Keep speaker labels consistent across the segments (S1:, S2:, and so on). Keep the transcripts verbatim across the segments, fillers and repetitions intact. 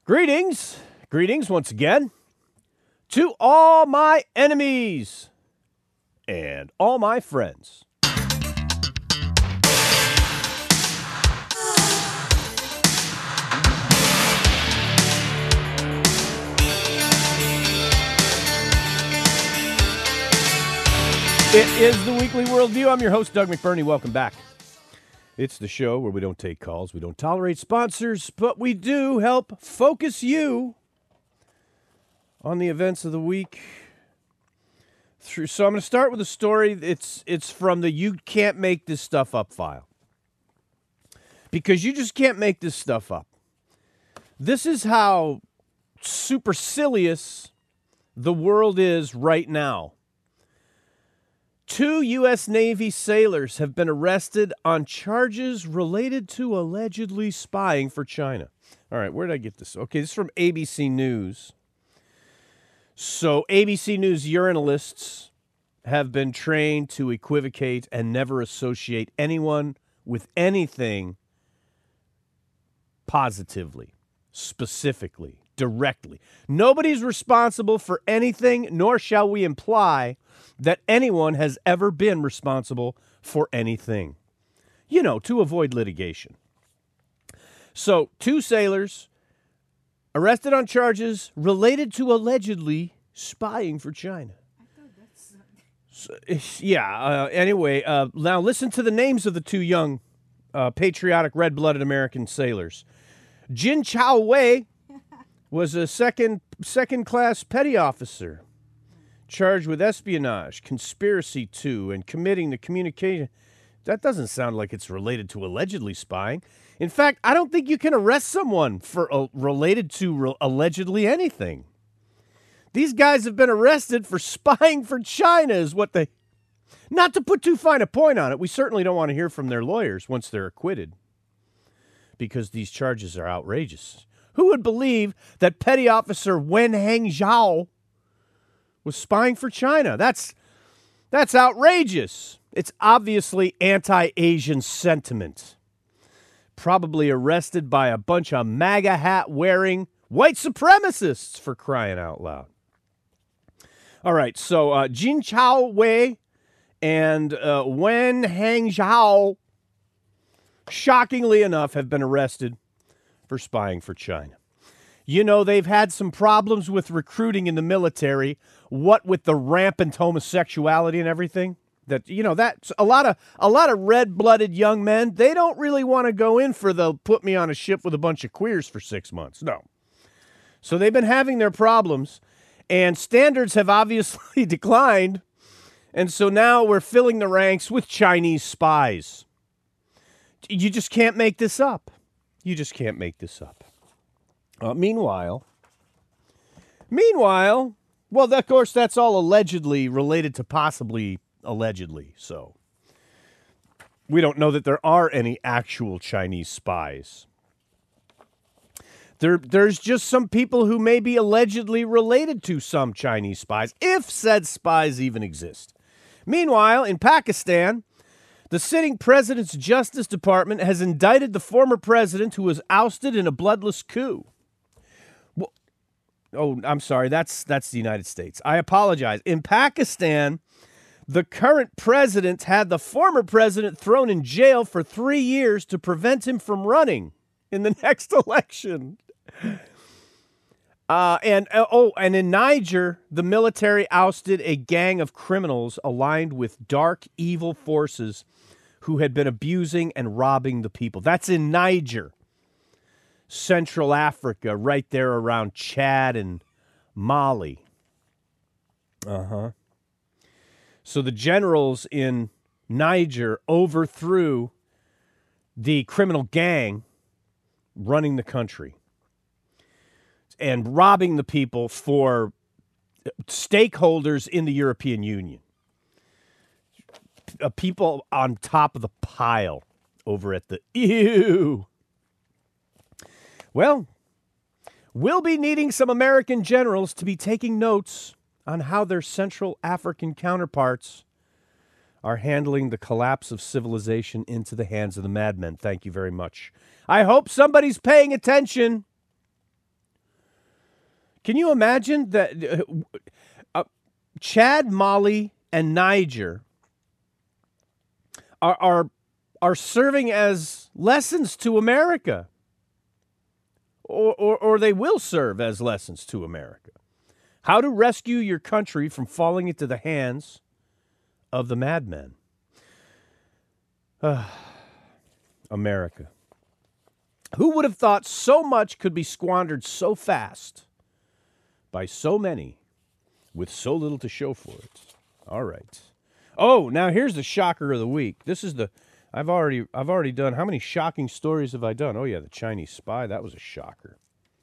S1: Greetings, greetings once again to all my enemies and all my friends. It is the Weekly Worldview. I'm your host, Doug McBurney. Welcome back. It's the show where we don't take calls, we don't tolerate sponsors, but we do help focus you on the events of the week. Through, so I'm going to start with a story. It's it's from the "You Can't Make This Stuff Up" file. Because you just can't make this stuff up. This is how supercilious the world is right now. Two U S Navy sailors have been arrested on charges related to allegedly spying for China. All right, where did I get this? Okay, this is from A B C News. So A B C News journalists have been trained to equivocate and never associate anyone with anything positively, specifically, directly. Nobody's responsible for anything, nor shall we imply that anyone has ever been responsible for anything. You know, to avoid litigation. So, two sailors arrested on charges related to allegedly spying for China. So, yeah, uh, anyway, uh, now listen to the names of the two young, uh, patriotic, red-blooded American sailors. Jin Chao Wei was a second second-class petty officer charged with espionage, conspiracy to, and committing the communication. That doesn't sound like it's related to allegedly spying. In fact, I don't think you can arrest someone for uh, related to re- allegedly anything. These guys have been arrested for spying for China is what they... Not to put too fine a point on it, we certainly don't want to hear from their lawyers once they're acquitted, because these charges are outrageous. Who would believe that Petty Officer Wen Hangzhou was spying for China? That's that's outrageous. It's obviously anti-Asian sentiment. Probably arrested by a bunch of MAGA hat-wearing white supremacists, for crying out loud. All right, so uh, Jin Chao Wei and uh, Wen Hangzhou, shockingly enough, have been arrested for spying for China. You know, they've had some problems with recruiting in the military, what with the rampant homosexuality and everything. That, you know, that's a lot of a lot of red-blooded young men, they don't really want to go in for the put me on a ship with a bunch of queers for six months. No. So they've been having their problems, and standards have obviously declined, and so now we're filling the ranks with Chinese spies. You just can't make this up. You just can't make this up. Uh, meanwhile, meanwhile, well, of course, that's all allegedly related to possibly allegedly. So we don't know that there are any actual Chinese spies. There, there's just some people who may be allegedly related to some Chinese spies, if said spies even exist. Meanwhile, in Pakistan, the sitting president's Justice Department has indicted the former president who was ousted in a bloodless coup. Oh, I'm sorry. That's that's the United States. I apologize. In Pakistan, the current president had the former president thrown in jail for three years to prevent him from running in the next election. Uh, and uh, oh, and in Niger, the military ousted a gang of criminals aligned with dark, evil forces who had been abusing and robbing the people. That's in Niger. Central Africa, right there around Chad and Mali. Uh-huh. So the generals in Niger overthrew the criminal gang running the country and robbing the people for stakeholders in the European Union. Uh, people on top of the pile over at the E U. Well, we'll be needing some American generals to be taking notes on how their Central African counterparts are handling the collapse of civilization into the hands of the madmen. Thank you very much. I hope somebody's paying attention. Can you imagine that uh, uh, Chad, Mali, and Niger are, are are serving as lessons to America, or, or or they will serve as lessons to America. How to rescue your country from falling into the hands of the madmen. Uh, America. Who would have thought so much could be squandered so fast by so many with so little to show for it? All right. Oh, now here's the shocker of the week. This is the I've already I've already done. How many shocking stories have I done? Oh yeah, the Chinese spy, that was a shocker.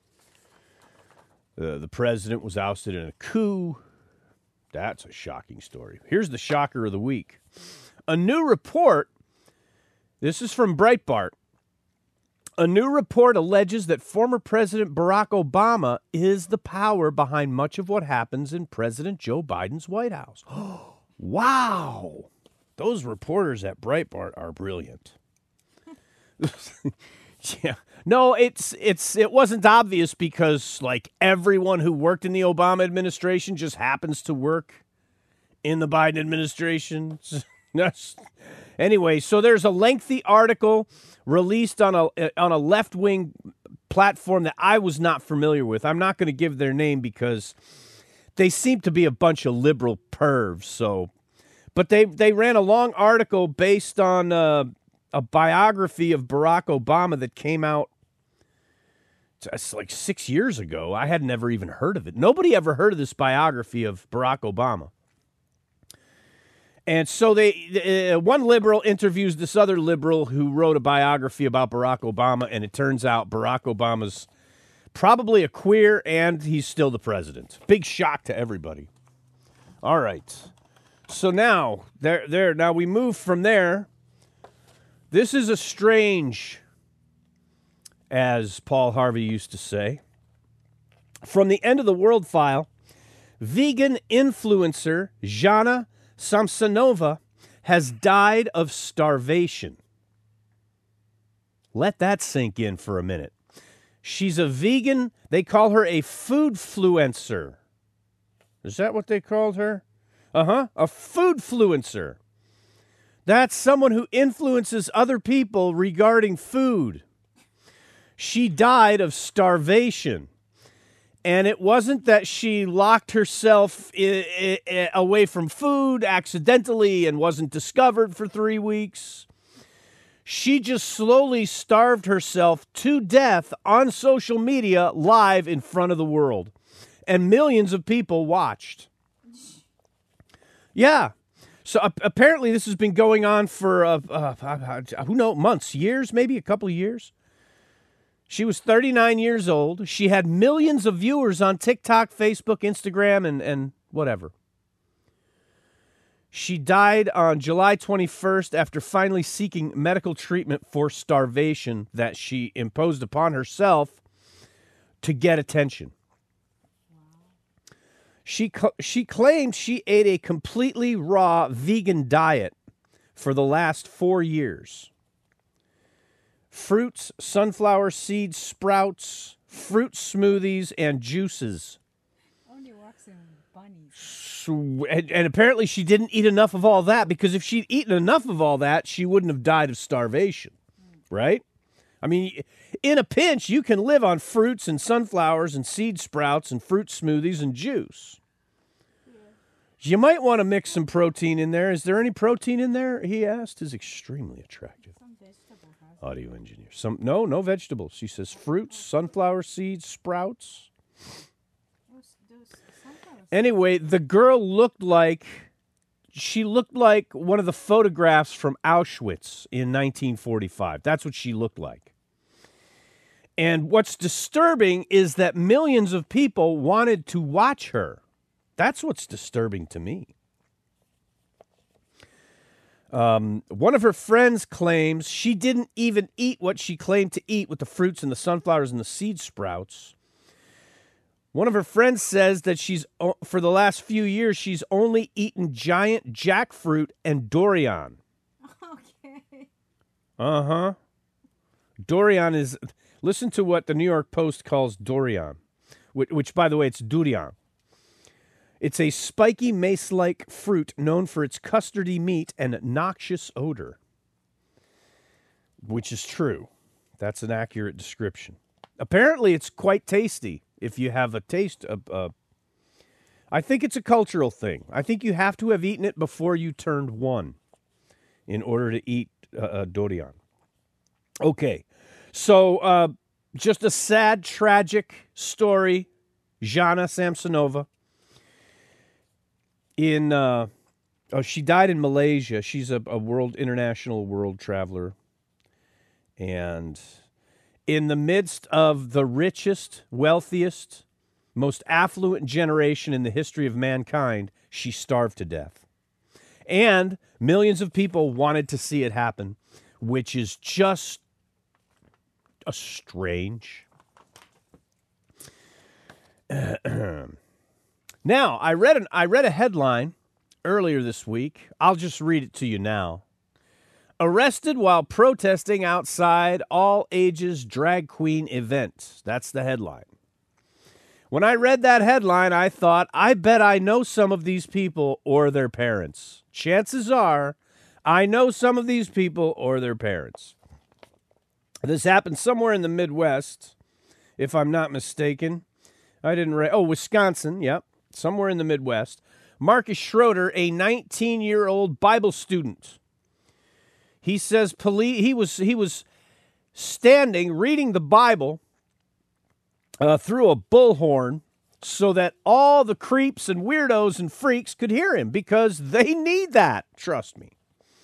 S1: Uh, the president was ousted in a coup. That's a shocking story. Here's the shocker of the week. A new report, this is from Breitbart. A new report alleges that former President Barack Obama is the power behind much of what happens in President Joe Biden's White House. Wow. Those reporters at Breitbart are brilliant. Yeah. No, it's it's it wasn't obvious because like everyone who worked in the Obama administration just happens to work in the Biden administration. Anyway, so there's a lengthy article released on a on a left-wing platform that I was not familiar with. I'm not going to give their name because they seem to be a bunch of liberal pervs. So, but they they ran a long article based on uh, a biography of Barack Obama that came out it's like six years ago. I had never even heard of it. Nobody ever heard of this biography of Barack Obama. And so they, uh, one liberal interviews this other liberal who wrote a biography about Barack Obama, and it turns out Barack Obama's probably a queer, and he's still the president. Big shock to everybody. All right. So now, there, there. Now we move from there. This is a strange, as Paul Harvey used to say. From the End of the World file, vegan influencer Jana Samsonova has died of starvation. Let that sink in for a minute. She's a vegan. They call her a food-fluencer. Is that what they called her? Uh-huh. A food-fluencer. That's someone who influences other people regarding food. She died of starvation. And it wasn't that she locked herself I- I- away from food accidentally and wasn't discovered for three weeks. She just slowly starved herself to death on social media live in front of the world. And millions of people watched. Yeah. So uh, apparently this has been going on for, uh, uh, who knows, months, years, maybe a couple of years. She was thirty-nine years old. She had millions of viewers on TikTok, Facebook, Instagram, and, and whatever. She died on July twenty-first after finally seeking medical treatment for starvation that she imposed upon herself to get attention. Wow. She, she claimed she ate a completely raw vegan diet for the last four years. Fruits, sunflower seeds, sprouts, fruit smoothies, and juices.
S2: Only works in bunnies.
S1: So, and, and apparently she didn't eat enough of all that, because if she'd eaten enough of all that, she wouldn't have died of starvation, mm. right? I mean, in a pinch, you can live on fruits and sunflowers and seed sprouts and fruit smoothies and juice. Yeah. You might want to mix some protein in there. Is there any protein in there? He asked. Is extremely attractive. Audio engineer. Some no, no vegetables. She says fruits, sunflower seeds, sprouts. Anyway, the girl looked like she looked like one of the photographs from Auschwitz in nineteen forty-five. That's what she looked like. And what's disturbing is that millions of people wanted to watch her. That's what's disturbing to me. Um, one of her friends claims she didn't even eat what she claimed to eat with the fruits and the sunflowers and the seed sprouts. One of her friends says that she's, for the last few years, she's only eaten giant jackfruit and durian.
S2: Okay.
S1: Uh-huh. Durian is, listen to what the New York Post calls durian. which, which by the way, it's durian. It's a spiky mace-like fruit known for its custardy meat and noxious odor, which is true. That's an accurate description. Apparently, it's quite tasty if you have a taste of... Uh, I think it's a cultural thing. I think you have to have eaten it before you turned one in order to eat uh, uh, durian. Okay, so uh, just a sad, tragic story. Jana Samsonova. In uh, oh, she died in Malaysia. She's a, a world international world traveler, and in the midst of the richest, wealthiest, most affluent generation in the history of mankind, she starved to death, and millions of people wanted to see it happen, which is just a strange. Now, I read an I read a headline earlier this week. I'll just read it to you now. Arrested while protesting outside all ages drag queen event. That's the headline. When I read that headline, I thought, I bet I know some of these people or their parents. Chances are, I know some of these people or their parents. This happened somewhere in the Midwest, if I'm not mistaken. I didn't read. Oh, Wisconsin, yep. Somewhere in the Midwest. Marcus Schroeder, a nineteen-year-old Bible student. He says police, he was he was standing reading the Bible uh, through a bullhorn so that all the creeps and weirdos and freaks could hear him because they need that, trust me.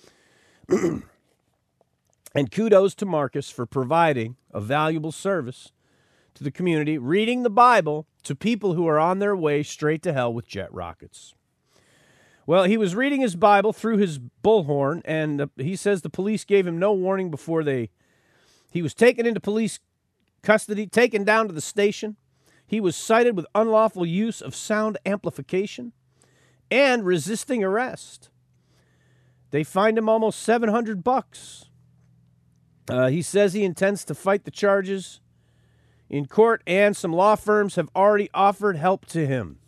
S1: And kudos to Marcus for providing a valuable service to the community, reading the Bible to people who are on their way straight to hell with jet rockets. Well, he was reading his Bible through his bullhorn, and uh, he says the police gave him no warning before they... He was taken into police custody, taken down to the station. He was cited with unlawful use of sound amplification and resisting arrest. They fined him almost seven hundred bucks. Uh, he says he intends to fight the charges in court, and some law firms have already offered help to him.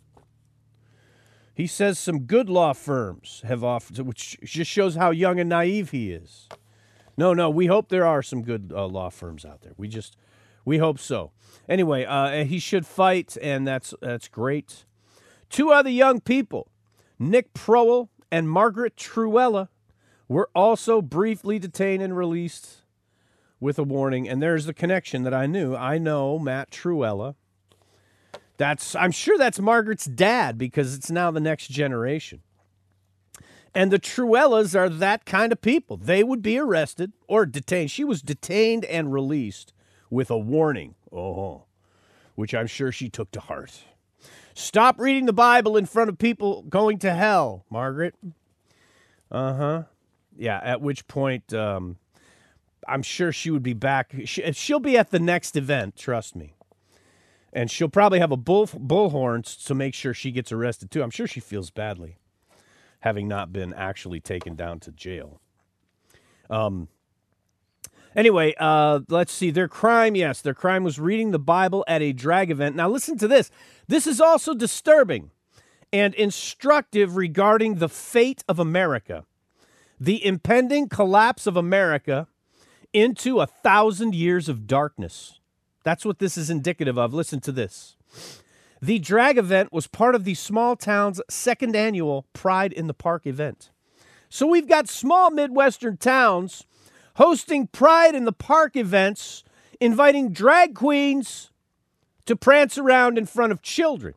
S1: He says some good law firms have offered, which just shows how young and naive he is. No, no, we hope there are some good uh, law firms out there. We just, we hope so. Anyway, uh, he should fight, and that's that's great. Two other young people, Nick Prowl and Margaret Truella, were also briefly detained and released with a warning, and there's the connection that I knew. I know Matt Truella. That's I'm sure that's Margaret's dad because it's now the next generation. And the Truellas are that kind of people. They would be arrested or detained. She was detained and released with a warning, oh, which I'm sure she took to heart. Stop reading the Bible in front of people going to hell, Margaret. Uh-huh. Yeah, at which point... Um, I'm sure she would be back. She, she'll be at the next event, trust me. And she'll probably have a bull bullhorn to make sure she gets arrested, too. I'm sure she feels badly, having not been actually taken down to jail. Um. Anyway, uh, let's see. Their crime, yes, their crime was reading the Bible at a drag event. Now, listen to this. This is also disturbing and instructive regarding the fate of America. The impending collapse of America into a thousand years of darkness. That's what this is indicative of. Listen to this. The drag event was part of the small town's second annual Pride in the Park event. So we've got small Midwestern towns hosting Pride in the Park events, inviting drag queens to prance around in front of children.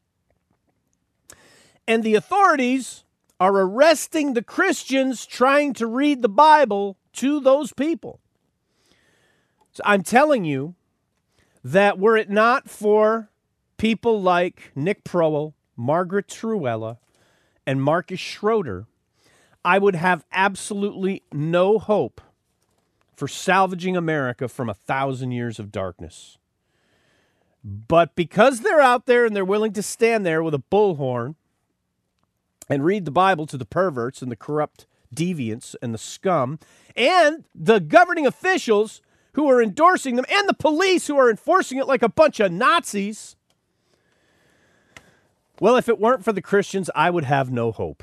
S1: And the authorities are arresting the Christians trying to read the Bible to those people. So I'm telling you that were it not for people like Nick Prowl, Margaret Truella, and Marcus Schroeder, I would have absolutely no hope for salvaging America from a thousand years of darkness. But because they're out there and they're willing to stand there with a bullhorn and read the Bible to the perverts and the corrupt deviants and the scum, and the governing officials who are endorsing them, and the police who are enforcing it like a bunch of Nazis, Well, if it weren't for the Christians, I would have no hope.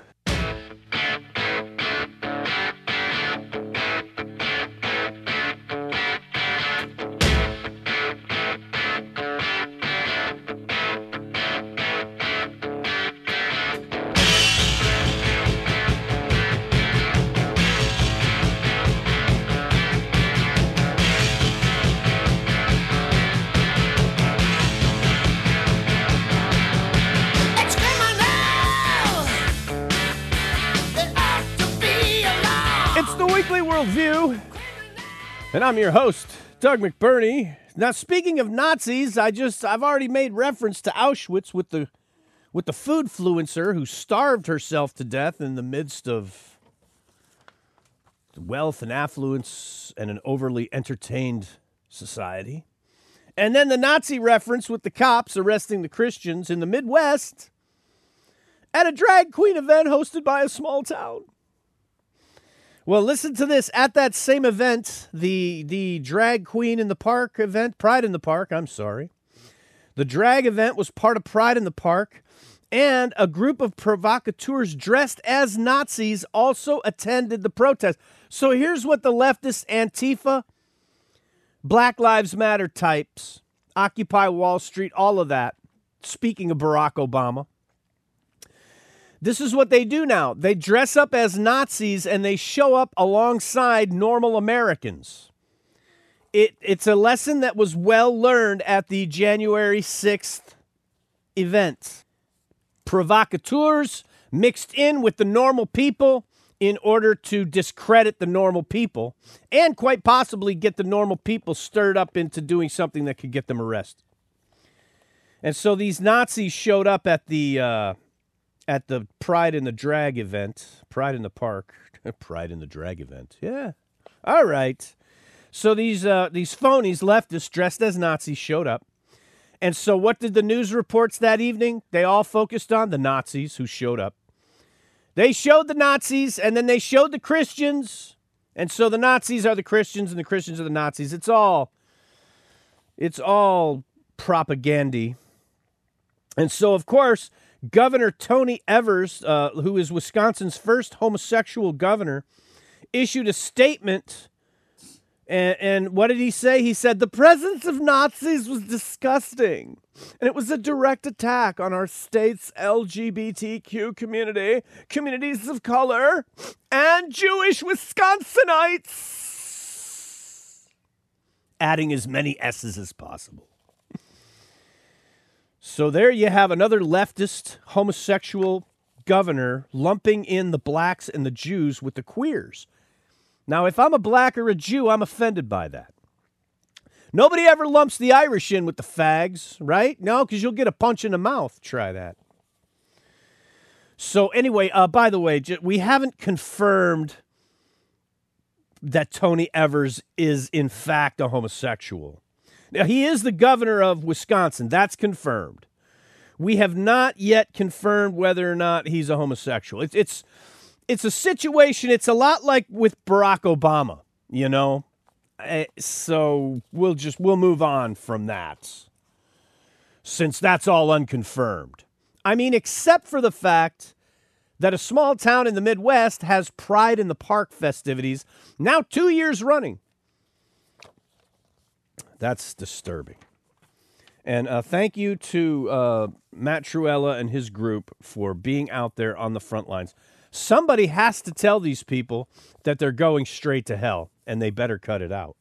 S1: Worldview, and I'm your host, Doug McBurney. Now, speaking of Nazis, I just I've already made reference to Auschwitz with the with the food fluencer who starved herself to death in the midst of wealth and affluence and an overly entertained society. And then the Nazi reference with the cops arresting the Christians in the Midwest at a drag queen event hosted by a small town. Well, listen to this. At that same event, the the drag queen in the park event, Pride in the Park, I'm sorry. The drag event was part of Pride in the Park, and a group of provocateurs dressed as Nazis also attended the protest. So here's what the leftist Antifa, Black Lives Matter types, Occupy Wall Street, all of that, speaking of Barack Obama, this is what they do now. They dress up as Nazis and they show up alongside normal Americans. It, it's a lesson that was well learned at the January sixth event. Provocateurs mixed in with the normal people in order to discredit the normal people and quite possibly get the normal people stirred up into doing something that could get them arrested. And so these Nazis showed up at the... Uh, At the Pride in the Drag event, Pride in the Park, Pride in the Drag event. Yeah. All right. So these uh, these phonies, leftists dressed as Nazis showed up. And so what did the news reports that evening? They all focused on the Nazis who showed up. They showed the Nazis and then they showed the Christians. And so the Nazis are the Christians and the Christians are the Nazis. It's all, it's all propaganda. And so, of course, Governor Tony Evers, uh, who is Wisconsin's first homosexual governor, issued a statement. And, and what did he say? He said, the presence of Nazis was disgusting. And it was a direct attack on our state's L G B T Q community, communities of color, and Jewish Wisconsinites. Adding as many S's as possible. So there you have another leftist homosexual governor lumping in the blacks and the Jews with the queers. Now, if I'm a black or a Jew, I'm offended by that. Nobody ever lumps the Irish in with the fags, right? No, because you'll get a punch in the mouth. Try that. So anyway, uh, by the way, we haven't confirmed that Tony Evers is in fact a homosexual. Now, he is the governor of Wisconsin. That's confirmed. We have not yet confirmed whether or not he's a homosexual. It's it's it's a situation. It's a lot like with Barack Obama, you know. So we'll just we'll move on from that, since that's all unconfirmed. I mean, except for the fact that a small town in the Midwest has Pride in the Park festivities now two years running. That's disturbing. And uh, thank you to uh, Matt Truella and his group for being out there on the front lines. Somebody has to tell these people that they're going straight to hell, and they better cut it out.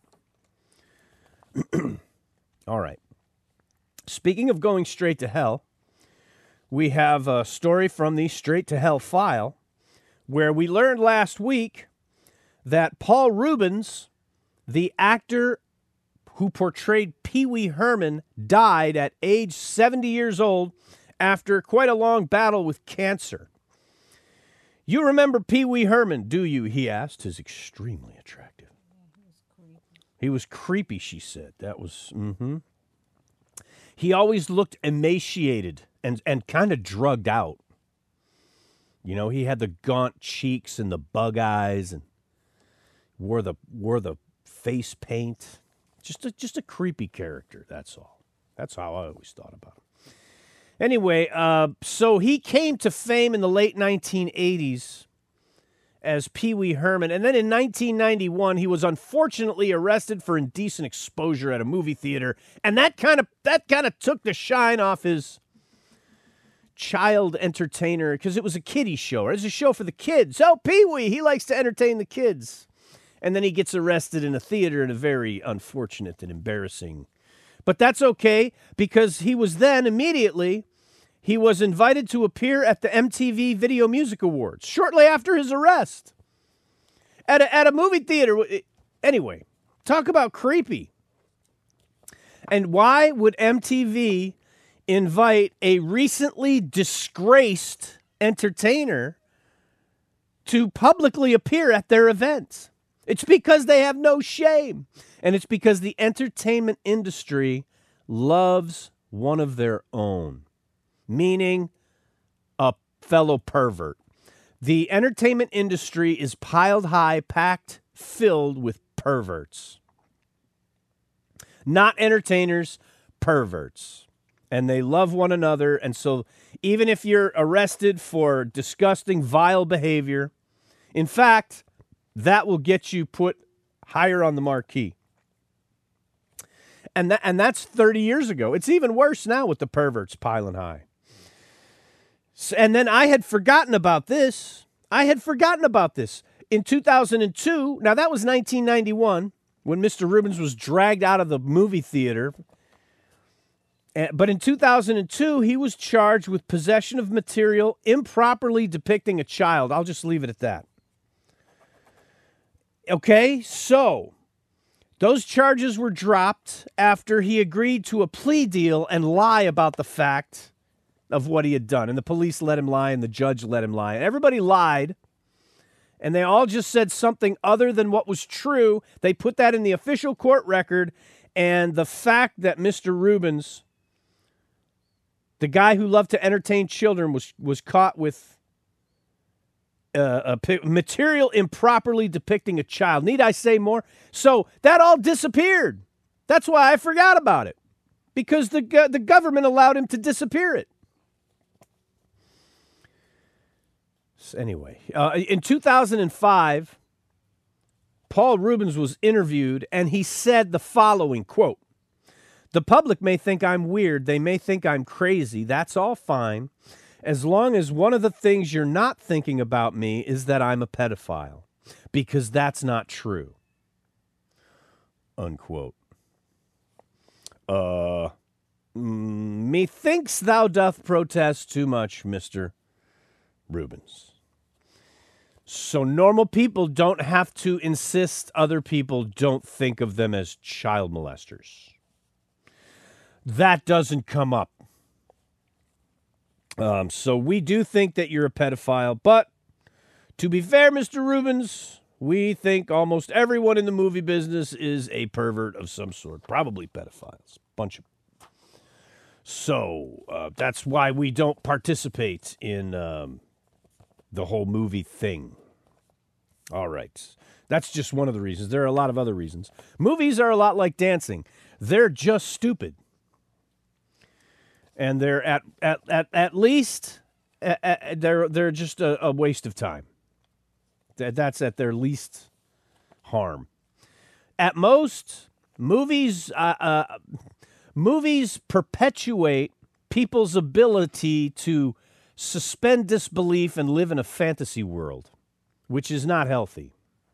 S1: All right. Speaking of going straight to hell, we have a story from the Straight to Hell file where we learned last week that Paul Reubens, the actor who portrayed Pee Wee Herman, died at age seventy years old after quite a long battle with cancer. You remember Pee Wee Herman, do you? He asked. He's extremely attractive.
S2: Yeah, he was creepy.
S1: He was creepy, she said. That was, mm-hmm. He always looked emaciated and, and kind of drugged out. You know, he had the gaunt cheeks and the bug eyes and wore the wore the face paint. Just a, just a creepy character, that's all. That's how I always thought about him. Anyway, uh, so he came to fame in the late nineteen eighties as Pee Wee Herman. And then in nineteen ninety-one, he was unfortunately arrested for indecent exposure at a movie theater. And that kind of that kind of took the shine off his child entertainer, because it was a kiddie show. It was a show for the kids. So Pee Wee, he likes to entertain the kids. And then he gets arrested in a theater in a very unfortunate and embarrassing. But that's okay, because he was then immediately, he was invited to appear at the M T V Video Music Awards shortly after his arrest at a, at a movie theater. Anyway, talk about creepy. And why would M T V invite a recently disgraced entertainer to publicly appear at their events? It's because they have no shame. And it's because the entertainment industry loves one of their own, meaning a fellow pervert. The entertainment industry is piled high, packed, filled with perverts. Not entertainers, perverts. And they love one another. And so even if you're arrested for disgusting, vile behavior, in fact, that will get you put higher on the marquee. And that, and that's thirty years ago. It's even worse now with the perverts piling high. So, and then I had forgotten about this. I had forgotten about this. In two thousand two, now that was nineteen ninety-one, when Mister Rubens was dragged out of the movie theater. But in two thousand two, he was charged with possession of material improperly depicting a child. I'll just leave it at that. Okay, so those charges were dropped after he agreed to a plea deal and lie about the fact of what he had done. And the police let him lie and the judge let him lie. And everybody lied. And they all just said something other than what was true. They put that in the official court record. And the fact that Mister Rubens, the guy who loved to entertain children, was, was caught with Uh, a material improperly depicting a child. Need I say more? So that all disappeared. That's why I forgot about it, because the go- the government allowed him to disappear it. So anyway, uh, in two thousand five, Paul Rubens was interviewed, and he said the following, quote, "The public may think I'm weird. They may think I'm crazy. That's all fine, as long as one of the things you're not thinking about me is that I'm a pedophile, because that's not true." Unquote. Uh, mm, methinks thou doth protest too much, Mister Rubens. So normal people don't have to insist other people don't think of them as child molesters. That doesn't come up. Um, so we do think that you're a pedophile, but to be fair, Mister Rubens, we think almost everyone in the movie business is a pervert of some sort, probably pedophiles, bunch of. So uh, that's why we don't participate in um, the whole movie thing. All right, that's just one of the reasons. There are a lot of other reasons. Movies are a lot like dancing; they're just stupid. And they're at at at, at least at, at, they're they're just a, a waste of time. That that's at their least harm. At most, movies uh, uh, movies perpetuate people's ability to suspend disbelief and live in a fantasy world, which is not healthy.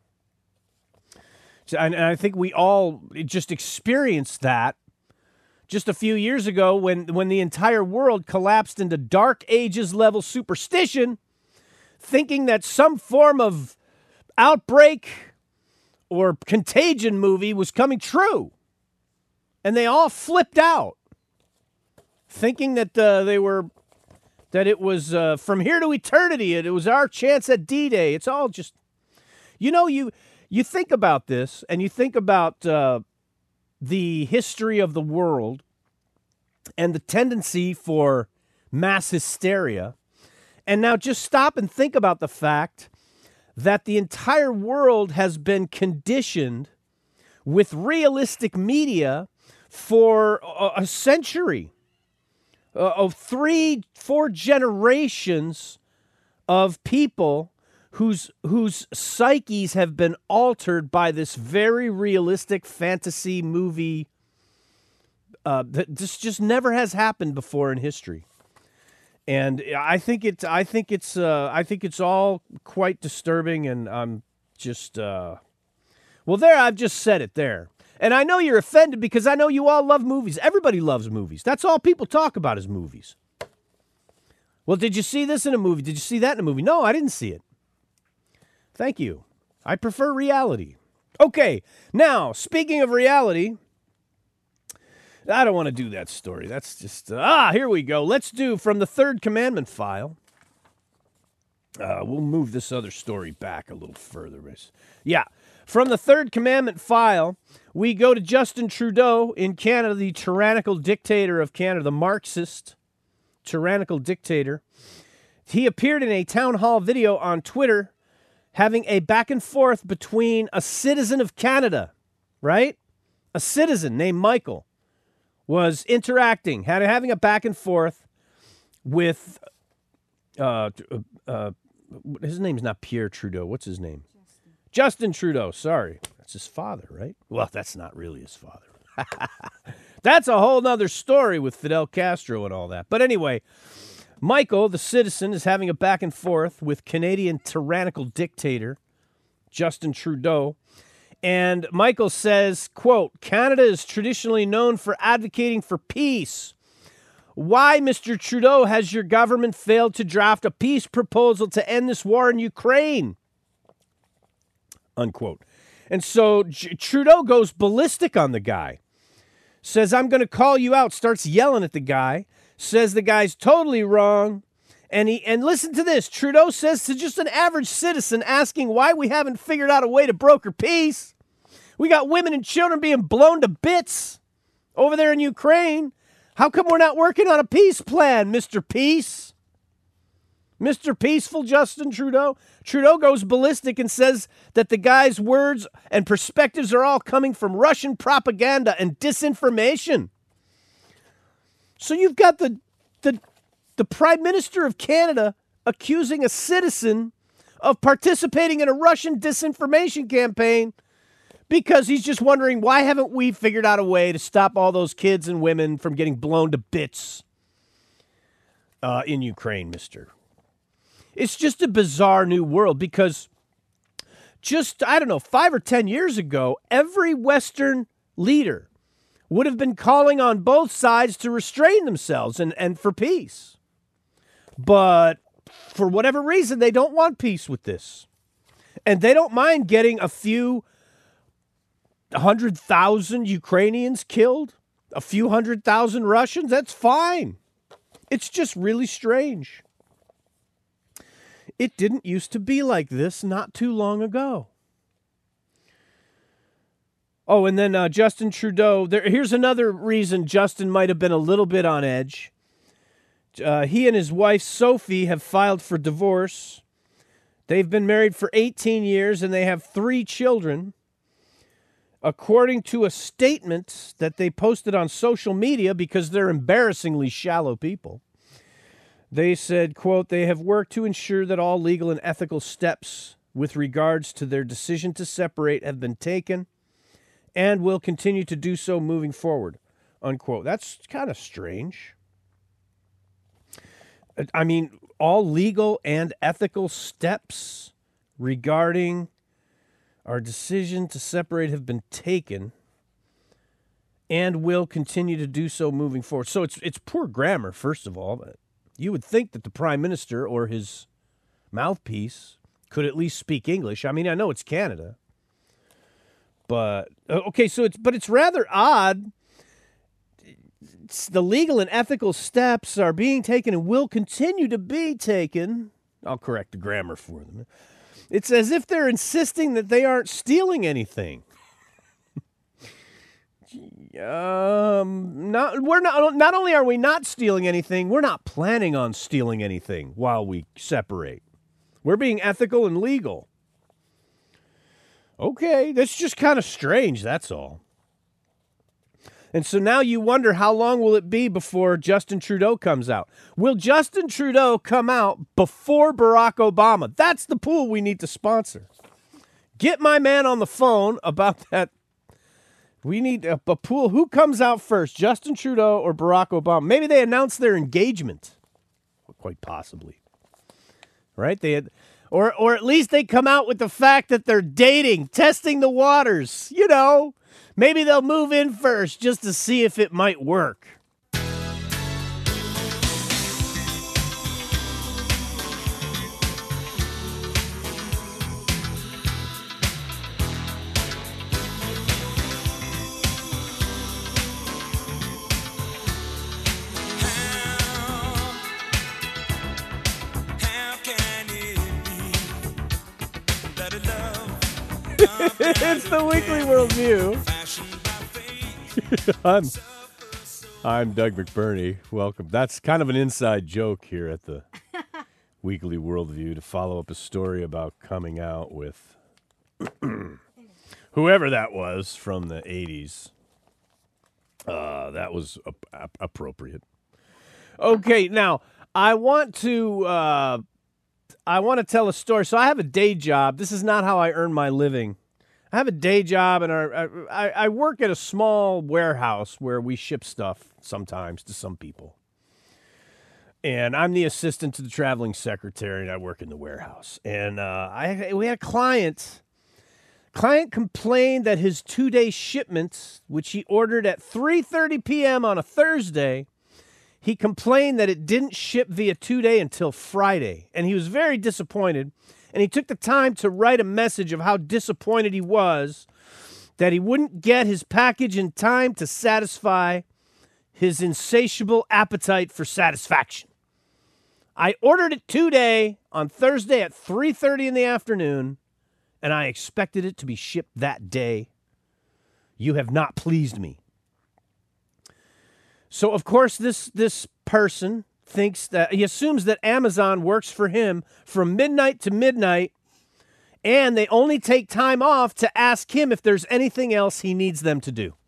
S1: So, and, and I think we all just experienced that just a few years ago when, when the entire world collapsed into Dark Ages level superstition, thinking that some form of outbreak or contagion movie was coming true. And they all flipped out, thinking that uh, they were, that it was uh, from here to eternity. It, it was our chance at D-Day. It's all just, you know, you, you think about this and you think about uh, the history of the world and the tendency for mass hysteria. And now just stop and think about the fact that the entire world has been conditioned with realistic media for a, a century. uh, of three, four generations of people whose whose psyches have been altered by this very realistic fantasy movie. Uh, that this just never has happened before in history, and I think it. I think it's. Uh, I think it's all quite disturbing, and I'm just. Uh, well, there. I've just said it there, and I know you're offended because I know you all love movies. Everybody loves movies. That's all people talk about is movies. Well, did you see this in a movie? Did you see that in a movie? No, I didn't see it. Thank you. I prefer reality. Okay, now speaking of reality. I don't want to do that story. That's just, uh, ah, here we go. Let's do from the Third Commandment file. Uh, we'll move this other story back a little further. Yeah, from the Third Commandment file, we go to Justin Trudeau in Canada, the tyrannical dictator of Canada, the Marxist tyrannical dictator. He appeared in a town hall video on Twitter having a back and forth between a citizen of Canada, right? A citizen named Michael. Was interacting, had having a back and forth with, uh, uh, his name's not Pierre Trudeau. What's his name? Justin, Justin Trudeau. Sorry, that's his father, right? Well, that's not really his father. That's a whole nother story with Fidel Castro and all that. But anyway, Michael, the citizen, is having a back and forth with Canadian tyrannical dictator Justin Trudeau. And Michael says, quote, Canada is traditionally known for advocating for peace. Why, Mister Trudeau, has your government failed to draft a peace proposal to end this war in Ukraine? Unquote. And so J- Trudeau goes ballistic on the guy. Says, I'm going to call you out. Starts yelling at the guy. Says the guy's totally wrong. And he and listen to this. Trudeau says to just an average citizen asking why we haven't figured out a way to broker peace. We got women and children being blown to bits over there in Ukraine. How come we're not working on a peace plan, Mister Peace? Mister Peaceful Justin Trudeau? Trudeau goes ballistic and says that the guy's words and perspectives are all coming from Russian propaganda and disinformation. So you've got the the The Prime Minister of Canada accusing a citizen of participating in a Russian disinformation campaign because he's just wondering, why haven't we figured out a way to stop all those kids and women from getting blown to bits uh, in Ukraine, mister? It's just a bizarre new world because just, I don't know, five or ten years ago, every Western leader would have been calling on both sides to restrain themselves and, and for peace. But for whatever reason, they don't want peace with this. And they don't mind getting a few hundred thousand Ukrainians killed, a few hundred thousand Russians. That's fine. It's just really strange. It didn't used to be like this not too long ago. Oh, and then uh, Justin Trudeau. There, here's another reason Justin might have been a little bit on edge. Uh, he and his wife, Sophie, have filed for divorce. They've been married for eighteen years, and they have three children. According to a statement that they posted on social media, because they're embarrassingly shallow people, they said, quote, they have worked to ensure that all legal and ethical steps with regards to their decision to separate have been taken and will continue to do so moving forward, unquote. That's kind of strange. I mean, all legal and ethical steps regarding our decision to separate have been taken and will continue to do so moving forward. So it's it's poor grammar, first of all. But you would think that the Prime Minister or his mouthpiece could at least speak English. I mean, I know it's Canada. But, okay, so it's, but it's rather odd. It's the legal and ethical steps are being taken and will continue to be taken. I'll correct the grammar for them. It's as if they're insisting that they aren't stealing anything. um, not we're not. Not only are we not stealing anything, we're not planning on stealing anything while we separate. We're being ethical and legal. Okay, that's just kind of strange. That's all. And so now you wonder, how long will it be before Justin Trudeau comes out? Will Justin Trudeau come out before Barack Obama? That's the pool we need to sponsor. Get my man on the phone about that. We need a, a pool. Who comes out first, Justin Trudeau or Barack Obama? Maybe they announce their engagement. Quite possibly. Right? They had, or or at least they come out with the fact that they're dating, testing the waters, you know. Maybe they'll move in first just to see if it might work. It's the Weekly Worldview. I'm, I'm Doug McBurney. Welcome. That's kind of an inside joke here at the Weekly Worldview to follow up a story about coming out with whoever that was from the eighties. Uh, that was ap- appropriate. Okay, now I want to uh, I want to tell a story. So I have a day job. This is not how I earn my living. I have a day job, and I, I, I work at a small warehouse where we ship stuff sometimes to some people. And I'm the assistant to the traveling secretary, and I work in the warehouse. And uh, I we had a client. Client complained that his two-day shipment, which he ordered at three thirty p.m. on a Thursday, he complained that it didn't ship via two-day until Friday. And he was very disappointed. And he took the time to write a message of how disappointed he was that he wouldn't get his package in time to satisfy his insatiable appetite for satisfaction. I ordered it two-day on Thursday at three thirty in the afternoon, and I expected it to be shipped that day. You have not pleased me. So, of course, this, this person thinks that he assumes that Amazon works for him from midnight to midnight, and they only take time off to ask him if there's anything else he needs them to do.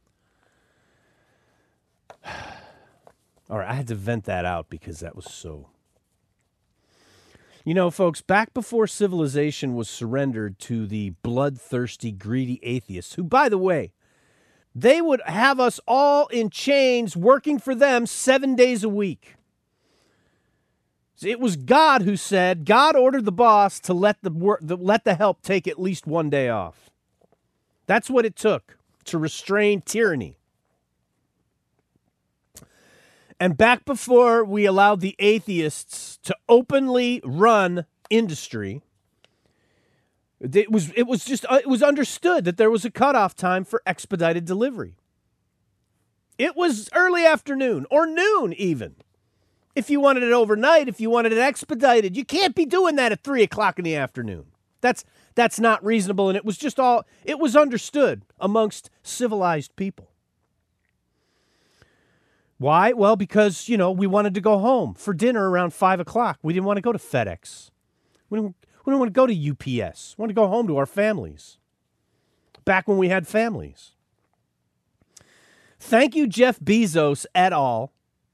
S1: All right, I had to vent that out because that was so. You know, folks, back before civilization was surrendered to the bloodthirsty, greedy atheists, who, by the way, they would have us all in chains working for them seven days a week. It was God who said, God ordered the boss to let the, work, the let the help take at least one day off. That's what it took to restrain tyranny. And back before we allowed the atheists to openly run industry, it was it was just it was understood that there was a cutoff time for expedited delivery. It was early afternoon or noon even. If you wanted it overnight, if you wanted it expedited, you can't be doing that at three o'clock in the afternoon. That's that's not reasonable, and it was just all, it was understood amongst civilized people. Why? Well, because, you know, we wanted to go home for dinner around five o'clock. We didn't want to go to FedEx. We didn't, we didn't want to go to U P S. We wanted to go home to our families. Back when we had families. Thank you, Jeff Bezos et al.,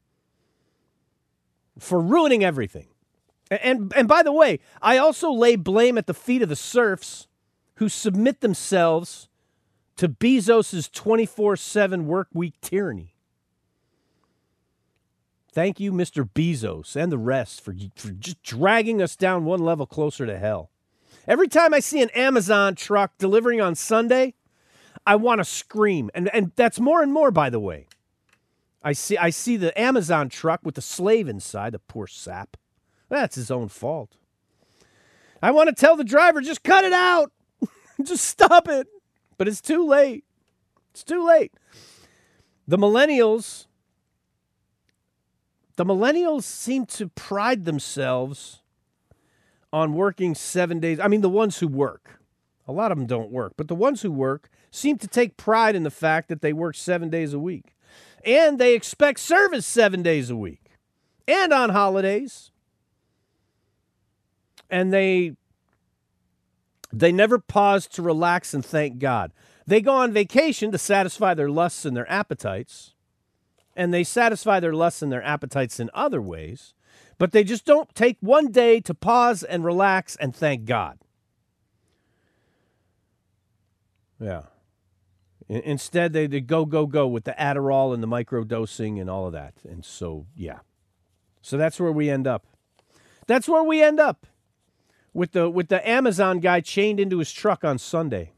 S1: for ruining everything. And, and and by the way, I also lay blame at the feet of the serfs who submit themselves to Bezos' twenty-four seven work week tyranny. Thank you, Mister Bezos, and the rest for, for just dragging us down one level closer to hell. Every time I see an Amazon truck delivering on Sunday, I want to scream. And and that's more and more, by the way. I see I see the Amazon truck with the slave inside, the poor sap. That's his own fault. I want to tell the driver, just cut it out. Just stop it. But it's too late. It's too late. The millennials, the millennials seem to pride themselves on working seven days. I mean, the ones who work. A lot of them don't work. But the ones who work seem to take pride in the fact that they work seven days a week. And they expect service seven days a week. And on holidays. And they they never pause to relax and thank God. They go on vacation to satisfy their lusts and their appetites, and they satisfy their lusts and their appetites in other ways, but they just don't take one day to pause and relax and thank God. Yeah. Instead, they, they go, go, go with the Adderall and the microdosing and all of that. And so, yeah. So that's where we end up. That's where we end up with the with the Amazon guy chained into his truck on Sunday.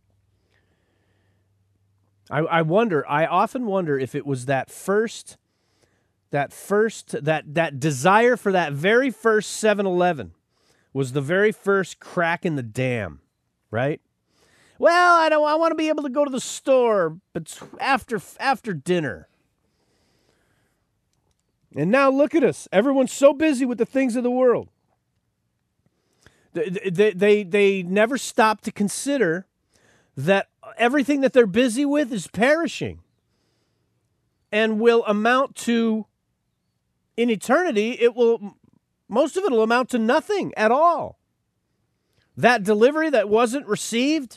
S1: I, I wonder, I often wonder if it was that first, that first, that that desire for that very first seven eleven was the very first crack in the dam, right? Well, I don't. I want to be able to go to the store, but after after dinner. And now look at us. Everyone's so busy with the things of the world. They they they, they never stop to consider that everything that they're busy with is perishing, and will amount to, in eternity, it will. Most of it will amount to nothing at all. That delivery that wasn't received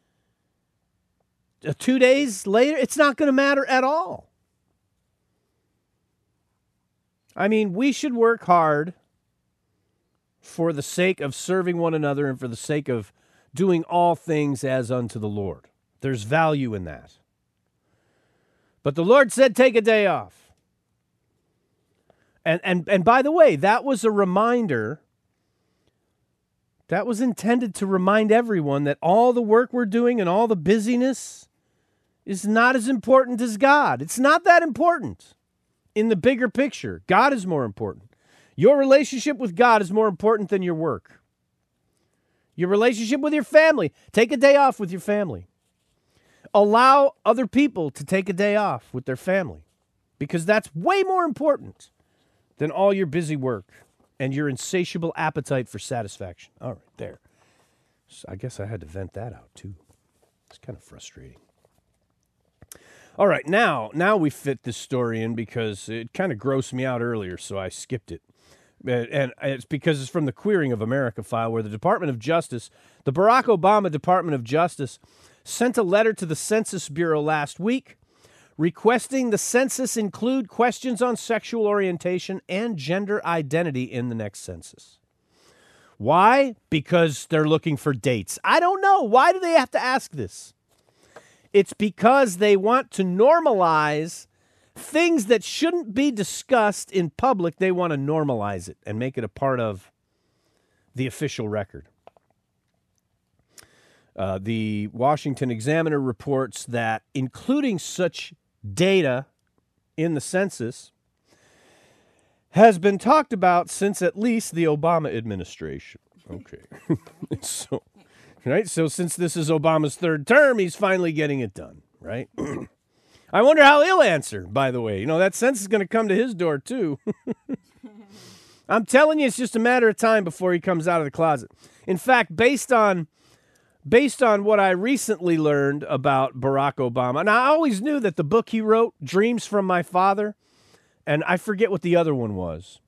S1: two days later, it's not going to matter at all. I mean, we should work hard for the sake of serving one another and for the sake of doing all things as unto the Lord. There's value in that. But the Lord said, take a day off. And, and, and by the way, that was a reminder. That was intended to remind everyone that all the work we're doing and all the busyness is not as important as God. It's not that important in the bigger picture. God is more important. Your relationship with God is more important than your work. Your relationship with your family. Take a day off with your family. Allow other people to take a day off with their family, because that's way more important than all your busy work and your insatiable appetite for satisfaction. All right, there. So I guess I had to vent that out too. It's kind of frustrating. All right, now, now we fit this story in because it kind of grossed me out earlier, so I skipped it. And it's because it's from the Queering of America file, where the Department of Justice, the Barack Obama Department of Justice, sent a letter to the Census Bureau last week requesting the census include questions on sexual orientation and gender identity in the next census. Why? Because they're looking for dates. I don't know. Why do they have to ask this? It's because they want to normalize things that shouldn't be discussed in public. They want to normalize it and make it a part of the official record. Uh, the Washington Examiner reports that including such data in the census has been talked about since at least the Obama administration. Okay. so, right? So since this is Obama's third term, he's finally getting it done, right? I wonder how he'll answer, by the way. You know, that census is going to come to his door, too. I'm telling you, it's just a matter of time before he comes out of the closet. In fact, based on based on what I recently learned about Barack Obama, and I always knew that the book he wrote, Dreams from My Father, and I forget what the other one was.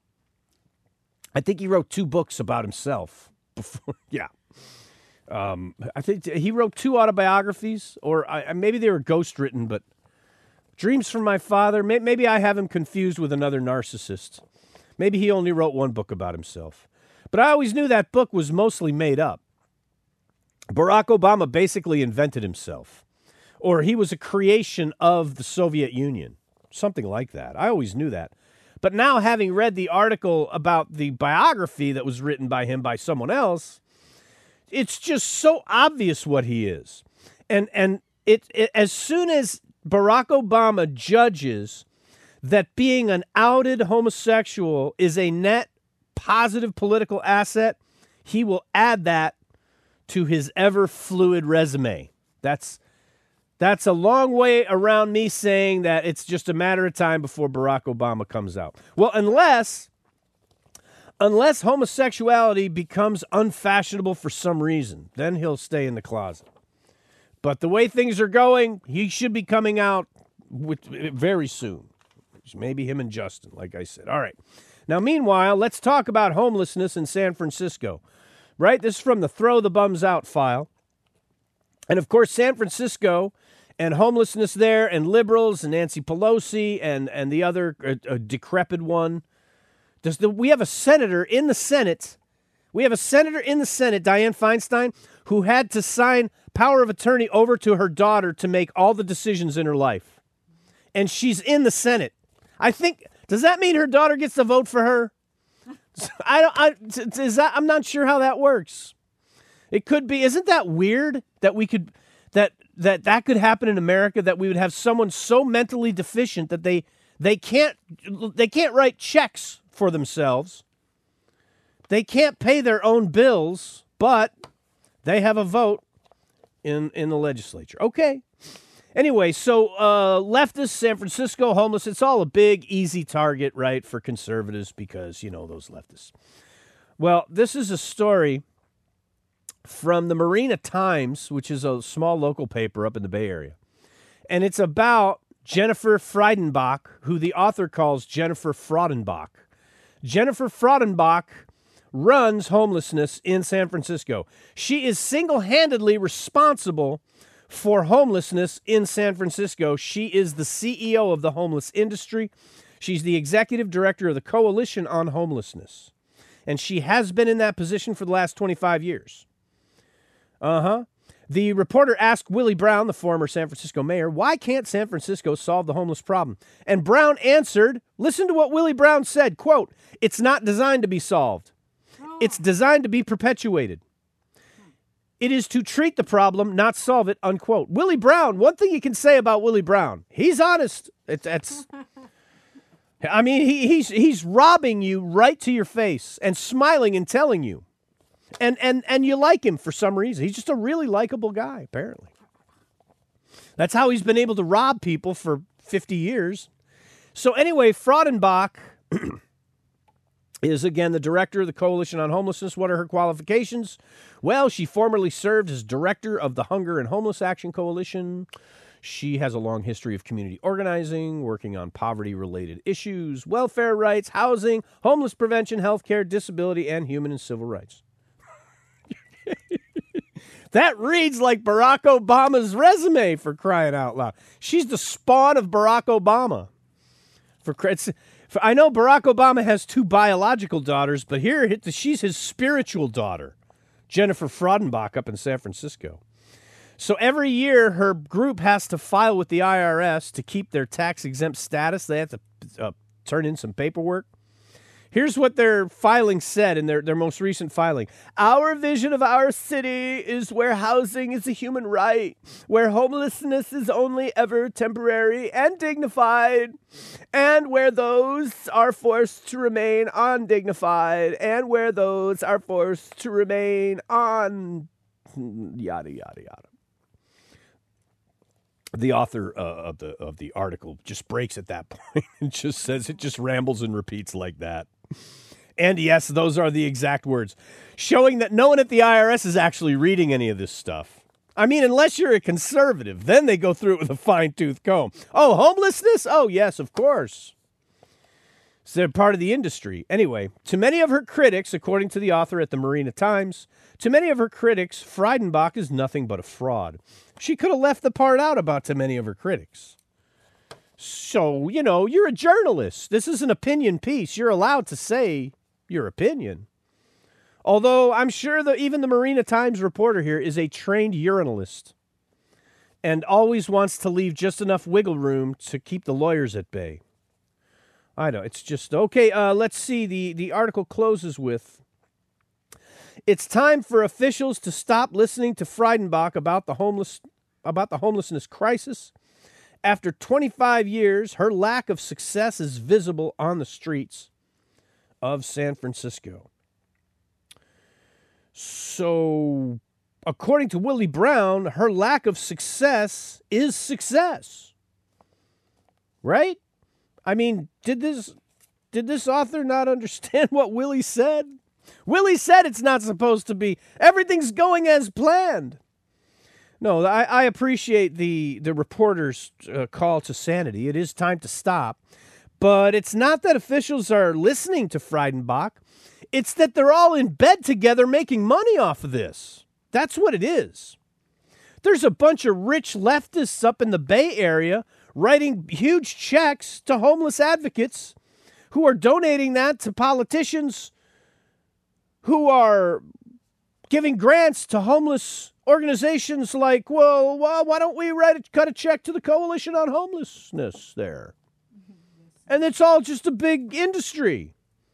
S1: I think he wrote two books about himself. Before, yeah. Um, I think he wrote two autobiographies, or I, maybe they were ghostwritten, but Dreams from My Father, may, maybe I have him confused with another narcissist. Maybe he only wrote one book about himself. But I always knew that book was mostly made up. Barack Obama basically invented himself, or he was a creation of the Soviet Union, something like that. I always knew that. But now, having read the article about the biography that was written by him by someone else, it's just so obvious what he is. And and it, it as soon as Barack Obama judges that being an outed homosexual is a net positive political asset, he will add that to his ever fluid resume. That's that's a long way around me saying that it's just a matter of time before Barack Obama comes out. Well, unless unless homosexuality becomes unfashionable for some reason, then he'll stay in the closet. But the way things are going, he should be coming out with, very soon. Maybe him and Justin, like I said. All right. Now, meanwhile, let's talk about homelessness in San Francisco. Right? This is from the Throw the Bums Out file. And of course, San Francisco and homelessness there and liberals and Nancy Pelosi and, and the other uh, uh, decrepit one. Does the, we have a senator in the Senate. We have a senator in the Senate, Dianne Feinstein, who had to sign power of attorney over to her daughter to make all the decisions in her life. And she's in the Senate. I think, does that mean her daughter gets to vote for her? I don't, I, is that, I'm not sure how that works. It could be. Isn't that weird that we could, that, that that could happen in America, that we would have someone so mentally deficient that they, they can't, they can't write checks for themselves. They can't pay their own bills, but they have a vote in, in the legislature. Okay. Anyway, so uh, leftist, San Francisco, homeless, it's all a big, easy target, right, for conservatives because, you know, those leftists. Well, this is a story from the Marina Times, which is a small local paper up in the Bay Area. And it's about Jennifer Friedenbach, who the author calls Jennifer Fraudenbach. Jennifer Fraudenbach runs homelessness in San Francisco. She is single-handedly responsible for homelessness in San Francisco. She is the C E O of the homeless industry. She's the executive director of the Coalition on Homelessness. And she has been in that position for the last twenty-five years. Uh-huh. The reporter asked Willie Brown, the former San Francisco mayor, why can't San Francisco solve the homeless problem? And Brown answered, listen to what Willie Brown said, quote, it's not designed to be solved. It's designed to be perpetuated. It is to treat the problem, not solve it, unquote. Willie Brown, one thing you can say about Willie Brown, he's honest. It, it's, I mean, he, he's he's robbing you right to your face and smiling and telling you. And, and, and you like him for some reason. He's just a really likable guy, apparently. That's how he's been able to rob people for fifty years. So anyway, Fraudenbach is, again, the director of the Coalition on Homelessness. What are her qualifications? Well, she formerly served as director of the Hunger and Homeless Action Coalition. She has a long history of community organizing, working on poverty-related issues, welfare rights, housing, homeless prevention, healthcare, disability, and human and civil rights. That reads like Barack Obama's resume, for crying out loud. She's the spawn of Barack Obama. For, for I know Barack Obama has two biological daughters, but here she's his spiritual daughter, Jennifer Fraudenbach, up in San Francisco. So every year, her group has to file with the I R S to keep their tax-exempt status. They have to uh, turn in some paperwork. Here's what their filing said in their, their most recent filing. Our vision of our city is where housing is a human right, where homelessness is only ever temporary and dignified, and where those are forced to remain undignified, and where those are forced to remain on yada, yada, yada. The author uh, of the of the article just breaks at that point and just says, it just rambles and repeats like that. And yes, those are the exact words, showing that no one at the I R S is actually reading any of this stuff. I mean, unless you're a conservative, then they go through it with a fine-tooth comb. Oh, homelessness? Oh, yes, of course. So they're part of the industry. Anyway, to many of her critics, according to the author at the Marina Times, to many of her critics, Friedenbach is nothing but a fraud. She could have left the part out about to many of her critics. So, you know, you're a journalist. This is an opinion piece. You're allowed to say your opinion. Although I'm sure that even the Marina Times reporter here is a trained urinalist and always wants to leave just enough wiggle room to keep the lawyers at bay. I know, it's just, okay, uh, let's see. The, the article closes with, it's time for officials to stop listening to Friedenbach about the homeless, about the homelessness crisis. After twenty-five years, her lack of success is visible on the streets of San Francisco. So, according to Willie Brown, her lack of success is success. Right? I mean, did this did this author not understand what Willie said? Willie said it's not supposed to be. Everything's going as planned. No, I, I appreciate the, the reporter's uh, call to sanity. It is time to stop. But it's not that officials are listening to Friedenbach. It's that they're all in bed together making money off of this. That's what it is. There's a bunch of rich leftists up in the Bay Area writing huge checks to homeless advocates who are donating that to politicians who are giving grants to homeless organizations like, well, well why don't we write a, cut a check to the Coalition on Homelessness there? And it's all just a big industry.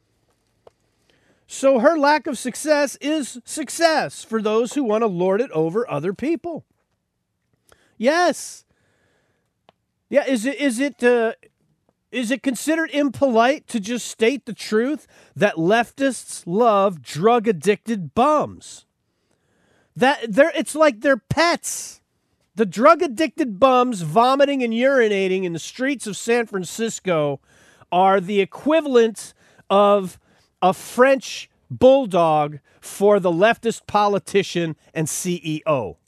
S1: So her lack of success is success for those who want to lord it over other people. Yes. Yeah, is it is it uh, is it considered impolite to just state the truth that leftists love drug-addicted bums? That they're it's like they're pets. The drug-addicted bums vomiting and urinating in the streets of San Francisco are the equivalent of a French bulldog for the leftist politician and C E O.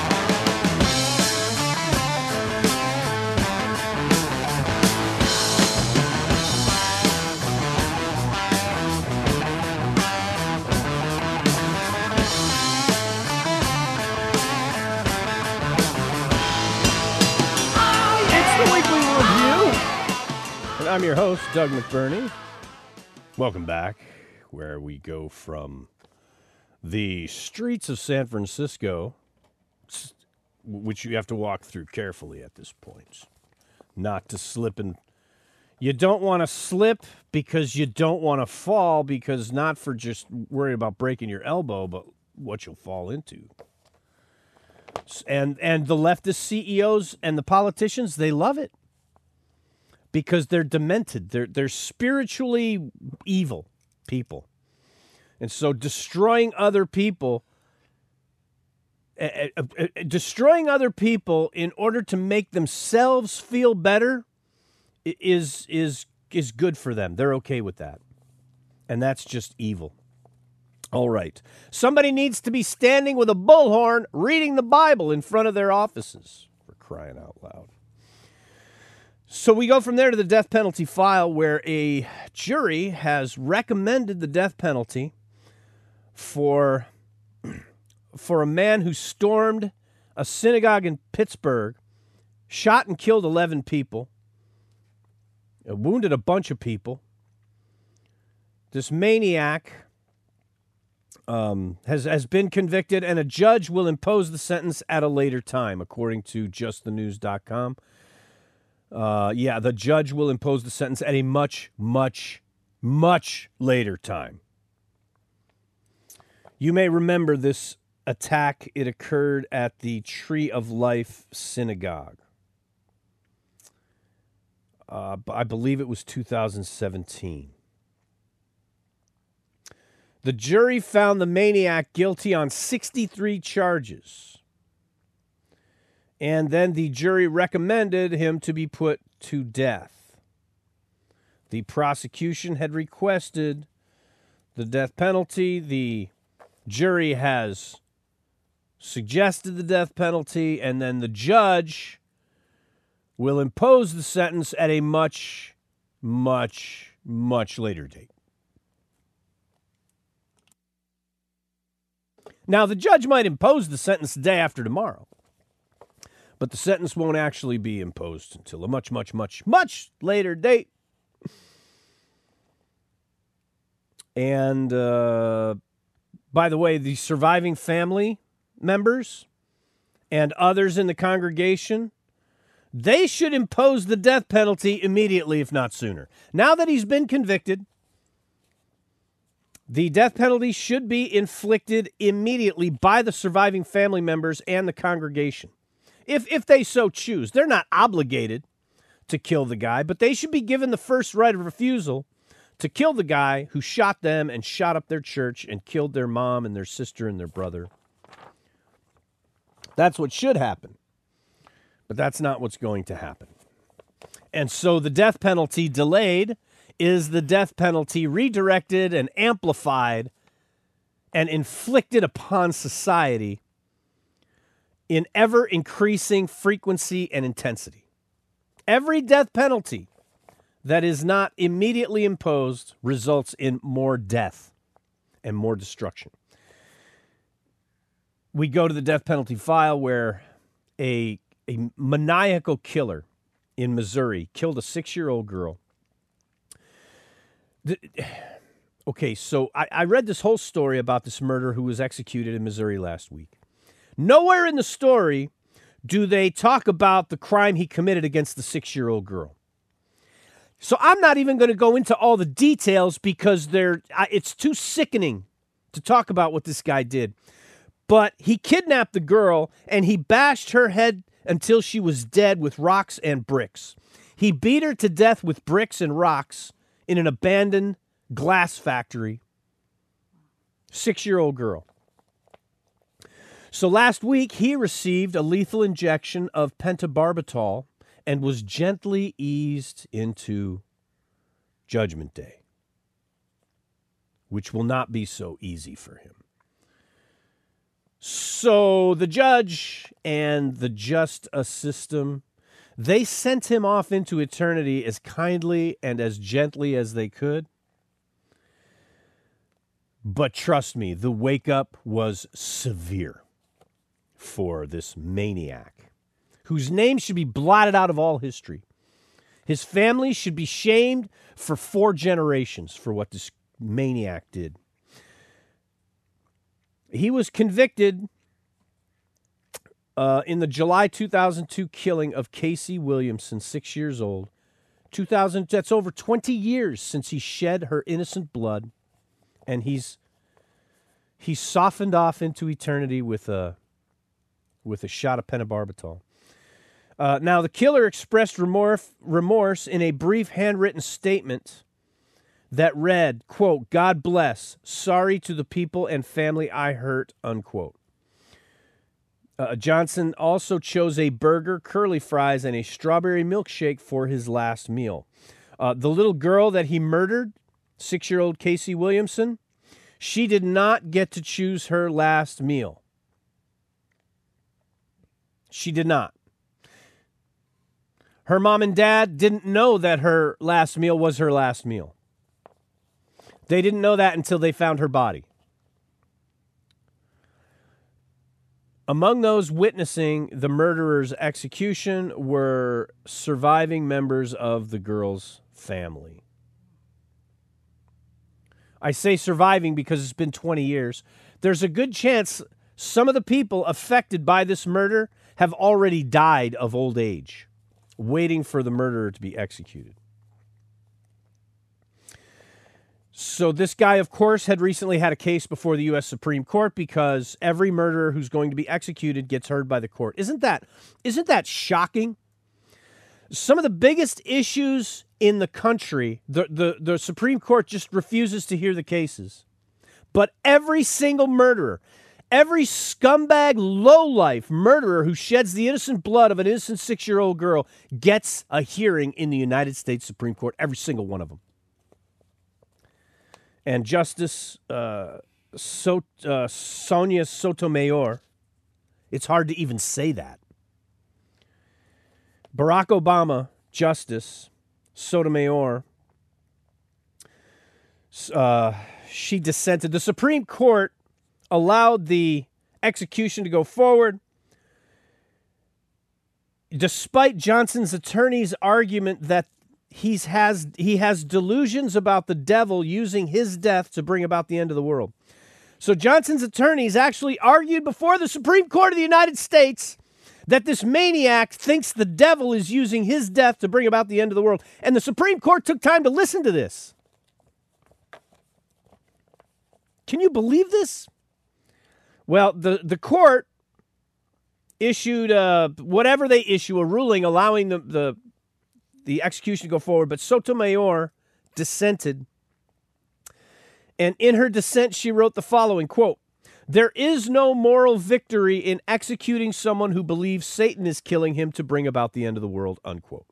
S1: I'm your host, Doug McBurney. Welcome back, where we go from the streets of San Francisco, which you have to walk through carefully at this point, not to slip and... You don't want to slip because you don't want to fall, because not for just worrying about breaking your elbow, but what you'll fall into. And, and the leftist C E Os and the politicians, they love it. Because they're demented. They're, they're spiritually evil people. And so destroying other people, uh, uh, uh, destroying other people in order to make themselves feel better is, is, is good for them. They're okay with that. And that's just evil. All right. Somebody needs to be standing with a bullhorn reading the Bible in front of their offices, for crying out loud. So we go from there to the death penalty file, where a jury has recommended the death penalty for, for a man who stormed a synagogue in Pittsburgh, shot and killed eleven people, wounded a bunch of people. This maniac um, has, has been convicted, and a judge will impose the sentence at a later time, according to just the news dot com. Uh, yeah, the judge will impose the sentence at a much, much, much later time. You may remember this attack. It occurred at the Tree of Life Synagogue. Uh, I believe it was two thousand seventeen. The jury found the maniac guilty on sixty-three charges. And then the jury recommended him to be put to death. The prosecution had requested the death penalty. The jury has suggested the death penalty, and then the judge will impose the sentence at a much, much, much later date. Now, the judge might impose the sentence the day after tomorrow, but the sentence won't actually be imposed until a much, much, much, much later date. And, uh, by the way, the surviving family members and others in the congregation, they should impose the death penalty immediately, if not sooner. Now that he's been convicted, the death penalty should be inflicted immediately by the surviving family members and the congregation. If if they so choose. They're not obligated to kill the guy, but they should be given the first right of refusal to kill the guy who shot them and shot up their church and killed their mom and their sister and their brother. That's what should happen. But that's not what's going to happen. And so the death penalty delayed is the death penalty redirected and amplified and inflicted upon society in ever-increasing frequency and intensity. Every death penalty that is not immediately imposed results in more death and more destruction. We go to the death penalty file, where a, a maniacal killer in Missouri killed a six-year-old girl. The, okay, so I, I read this whole story about this murderer who was executed in Missouri last week. Nowhere in the story do they talk about the crime he committed against the six-year-old girl. So I'm not even going to go into all the details because they're it's too sickening to talk about what this guy did. But he kidnapped the girl and he bashed her head until she was dead with rocks and bricks. He beat her to death with bricks and rocks in an abandoned glass factory. Six-year-old girl. So last week, he received a lethal injection of pentobarbital and was gently eased into Judgment Day, which will not be so easy for him. So the judge and the justice system, they sent him off into eternity as kindly and as gently as they could. But trust me, the wake-up was severe for this maniac, whose name should be blotted out of all history. His family should be shamed for four generations for what this maniac did. He was convicted uh, in the July two thousand two killing of Casey Williamson, six years old. two thousand, that's over twenty years since he shed her innocent blood, and he's he's softened off into eternity with a with a shot of pentobarbital. Uh, now, the killer expressed remorse, remorse in a brief handwritten statement that read, quote, "God bless, sorry to the people and family I hurt," unquote. Uh, Johnson also chose a burger, curly fries, and a strawberry milkshake for his last meal. Uh, the little girl that he murdered, six-year-old Casey Williamson, she did not get to choose her last meal. She did not. Her mom and dad didn't know that her last meal was her last meal. They didn't know that until they found her body. Among those witnessing the murderer's execution were surviving members of the girl's family. I say surviving because it's been twenty years. There's a good chance some of the people affected by this murder have already died of old age, waiting for the murderer to be executed. So this guy, of course, had recently had a case before the U S Supreme Court because every murderer who's going to be executed gets heard by the court. Isn't that, isn't that shocking? Some of the biggest issues in the country, the, the, the Supreme Court just refuses to hear the cases. But every single murderer, every scumbag, lowlife murderer who sheds the innocent blood of an innocent six-year-old girl gets a hearing in the United States Supreme Court, every single one of them. And Justice uh, so, uh, Sonia Sotomayor, it's hard to even say that. Barack Obama, Justice Sotomayor, uh, she dissented. The Supreme Court allowed the execution to go forward, despite Johnson's attorney's argument that he's has he has delusions about the devil using his death to bring about the end of the world. So Johnson's attorneys actually argued before the Supreme Court of the United States that this maniac thinks the devil is using his death to bring about the end of the world. And the Supreme Court took time to listen to this. Can you believe this? Well, the, the court issued uh, whatever they issue, a ruling allowing the, the, the execution to go forward, but Sotomayor dissented. And in her dissent, she wrote the following, quote, "There is no moral victory in executing someone who believes Satan is killing him to bring about the end of the world," unquote.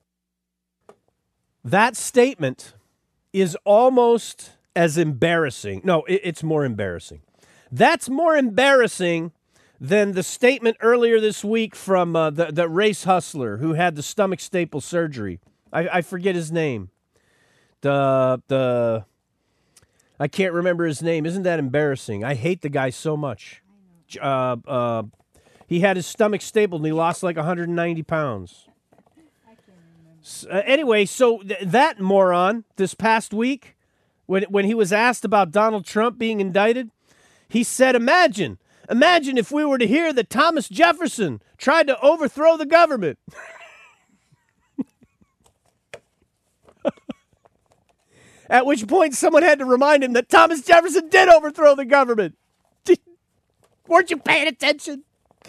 S1: That statement is almost as embarrassing. No, it, it's more embarrassing. That's more embarrassing than the statement earlier this week from uh, the, the race hustler who had the stomach staple surgery. I, I forget his name. The, the, I can't remember his name. Isn't that embarrassing? I hate the guy so much. Uh, uh, He had his stomach stapled and he lost like one hundred ninety pounds.
S2: I can't remember.
S1: S- Uh, anyway, so th- that moron this past week, when when he was asked about Donald Trump being indicted, he said, "Imagine, imagine if we were to hear that Thomas Jefferson tried to overthrow the government." At which point, someone had to remind him that Thomas Jefferson did overthrow the government. Weren't you paying attention?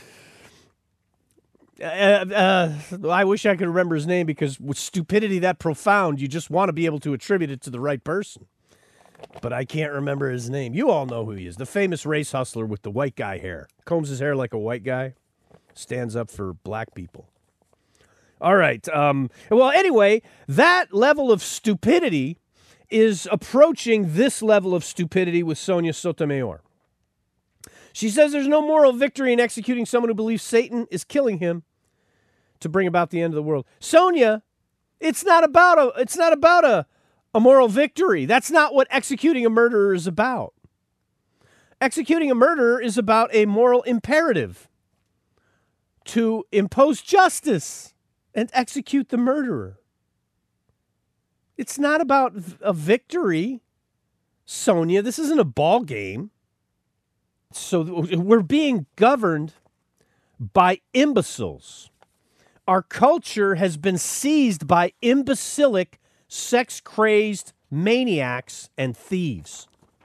S1: Uh, uh, I wish I could remember his name, because with stupidity that profound, you just want to be able to attribute it to the right person. But I can't remember his name. You all know who he is. The famous race hustler with the white guy hair. Combs his hair like a white guy. Stands up for black people. All right. Um, well, anyway, that level of stupidity is approaching this level of stupidity with Sonia Sotomayor. She says there's no moral victory in executing someone who believes Satan is killing him to bring about the end of the world. Sonia, it's not about a it's not about a, a moral victory. That's not what executing a murderer is about. Executing a murderer is about a moral imperative to impose justice and execute the murderer. It's not about a victory, Sonia. This isn't a ball game. So we're being governed by imbeciles. Our culture has been seized by imbecilic, sex-crazed maniacs and thieves.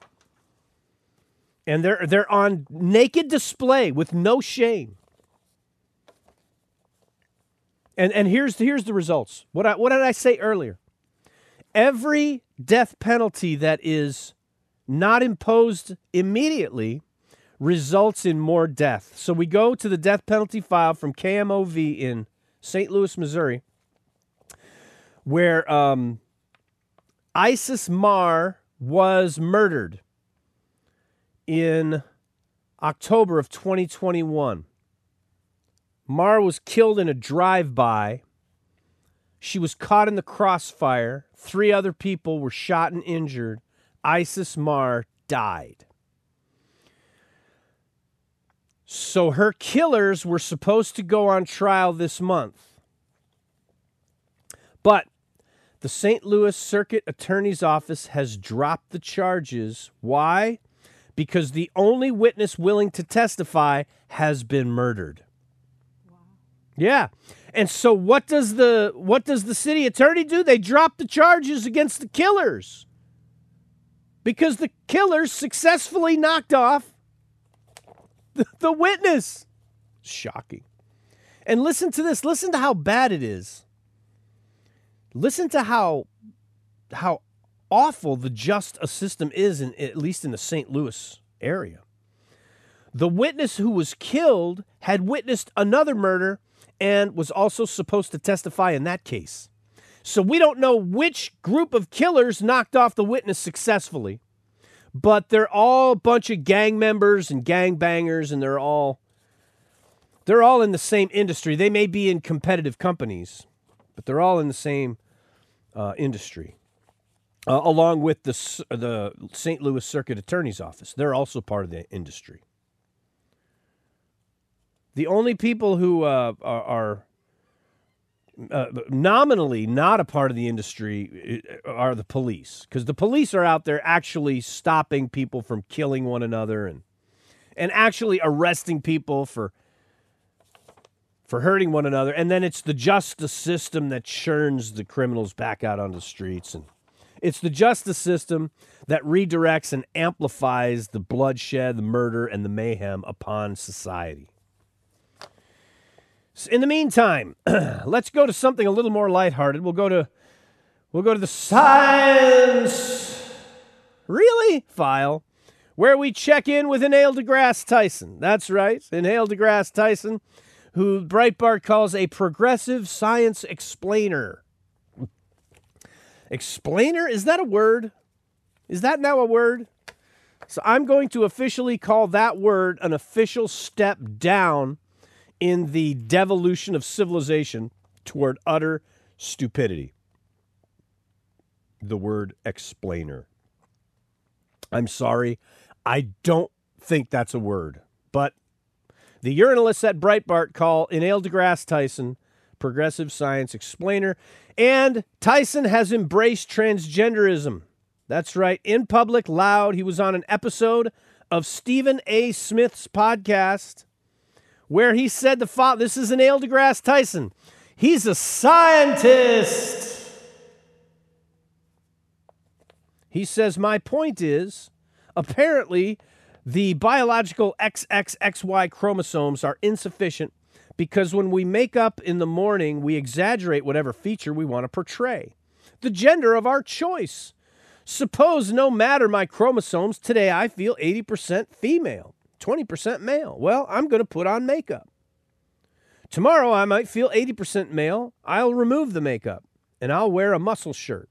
S1: And they're they're on naked display with no shame. And and here's here's the results. What I, what did I say earlier? Every death penalty that is not imposed immediately results in more death. So we go to the death penalty file from K M O V in Saint Louis, Missouri, where um, Isis Mar was murdered in October of twenty twenty-one. Mar was killed in a drive-by. She was caught in the crossfire. Three other people were shot and injured. Isis Mar died. So her killers were supposed to go on trial this month. But the Saint Louis Circuit Attorney's Office has dropped the charges. Why? Because the only witness willing to testify has been murdered.
S2: Wow.
S1: Yeah. And so what does the what does the city attorney do? They drop the charges against the killers. Because the killers successfully knocked off the, the witness. Shocking. And listen to this. Listen to how bad it is. Listen to how how awful the justice system is, in, at least in the Saint Louis area. The witness who was killed had witnessed another murder and was also supposed to testify in that case. So we don't know which group of killers knocked off the witness successfully, but they're all a bunch of gang members and gang bangers, and they're all they're all in the same industry. They may be in competitive companies, but they're all in the same uh, industry. Uh, along with the the Saint Louis Circuit Attorney's Office, they're also part of the industry. The only people who uh, are, are uh, nominally not a part of the industry are the police, because the police are out there actually stopping people from killing one another and and actually arresting people for for hurting one another. And then it's the justice system that churns the criminals back out on the streets, and it's the justice system that redirects and amplifies the bloodshed, the murder, and the mayhem upon society. In the meantime, let's go to something a little more lighthearted. We'll go to we'll go to the Science Really file, where we check in with Neil deGrasse Tyson. That's right, Neil deGrasse Tyson, who Breitbart calls a progressive science explainer. Explainer? Is that a word? Is that now a word? So I'm going to officially call that word an official step down in the devolution of civilization toward utter stupidity. The word explainer. I'm sorry. I don't think that's a word. But The urinalists at Breitbart call Neil deGrasse Tyson progressive science explainer, and Tyson has embraced transgenderism. That's right. In public, loud. He was on an episode of Stephen A. Smith's podcast where he said the fo- this is Neil deGrasse Tyson. He's a scientist. He says, my point is, apparently, the biological X X X Y chromosomes are insufficient because when we make up in the morning, we exaggerate whatever feature we want to portray. The gender of our choice. Suppose no matter my chromosomes, today I feel eighty percent female, twenty percent male. Well, I'm going to put on makeup. Tomorrow I might feel eighty percent male. I'll remove the makeup and I'll wear a muscle shirt.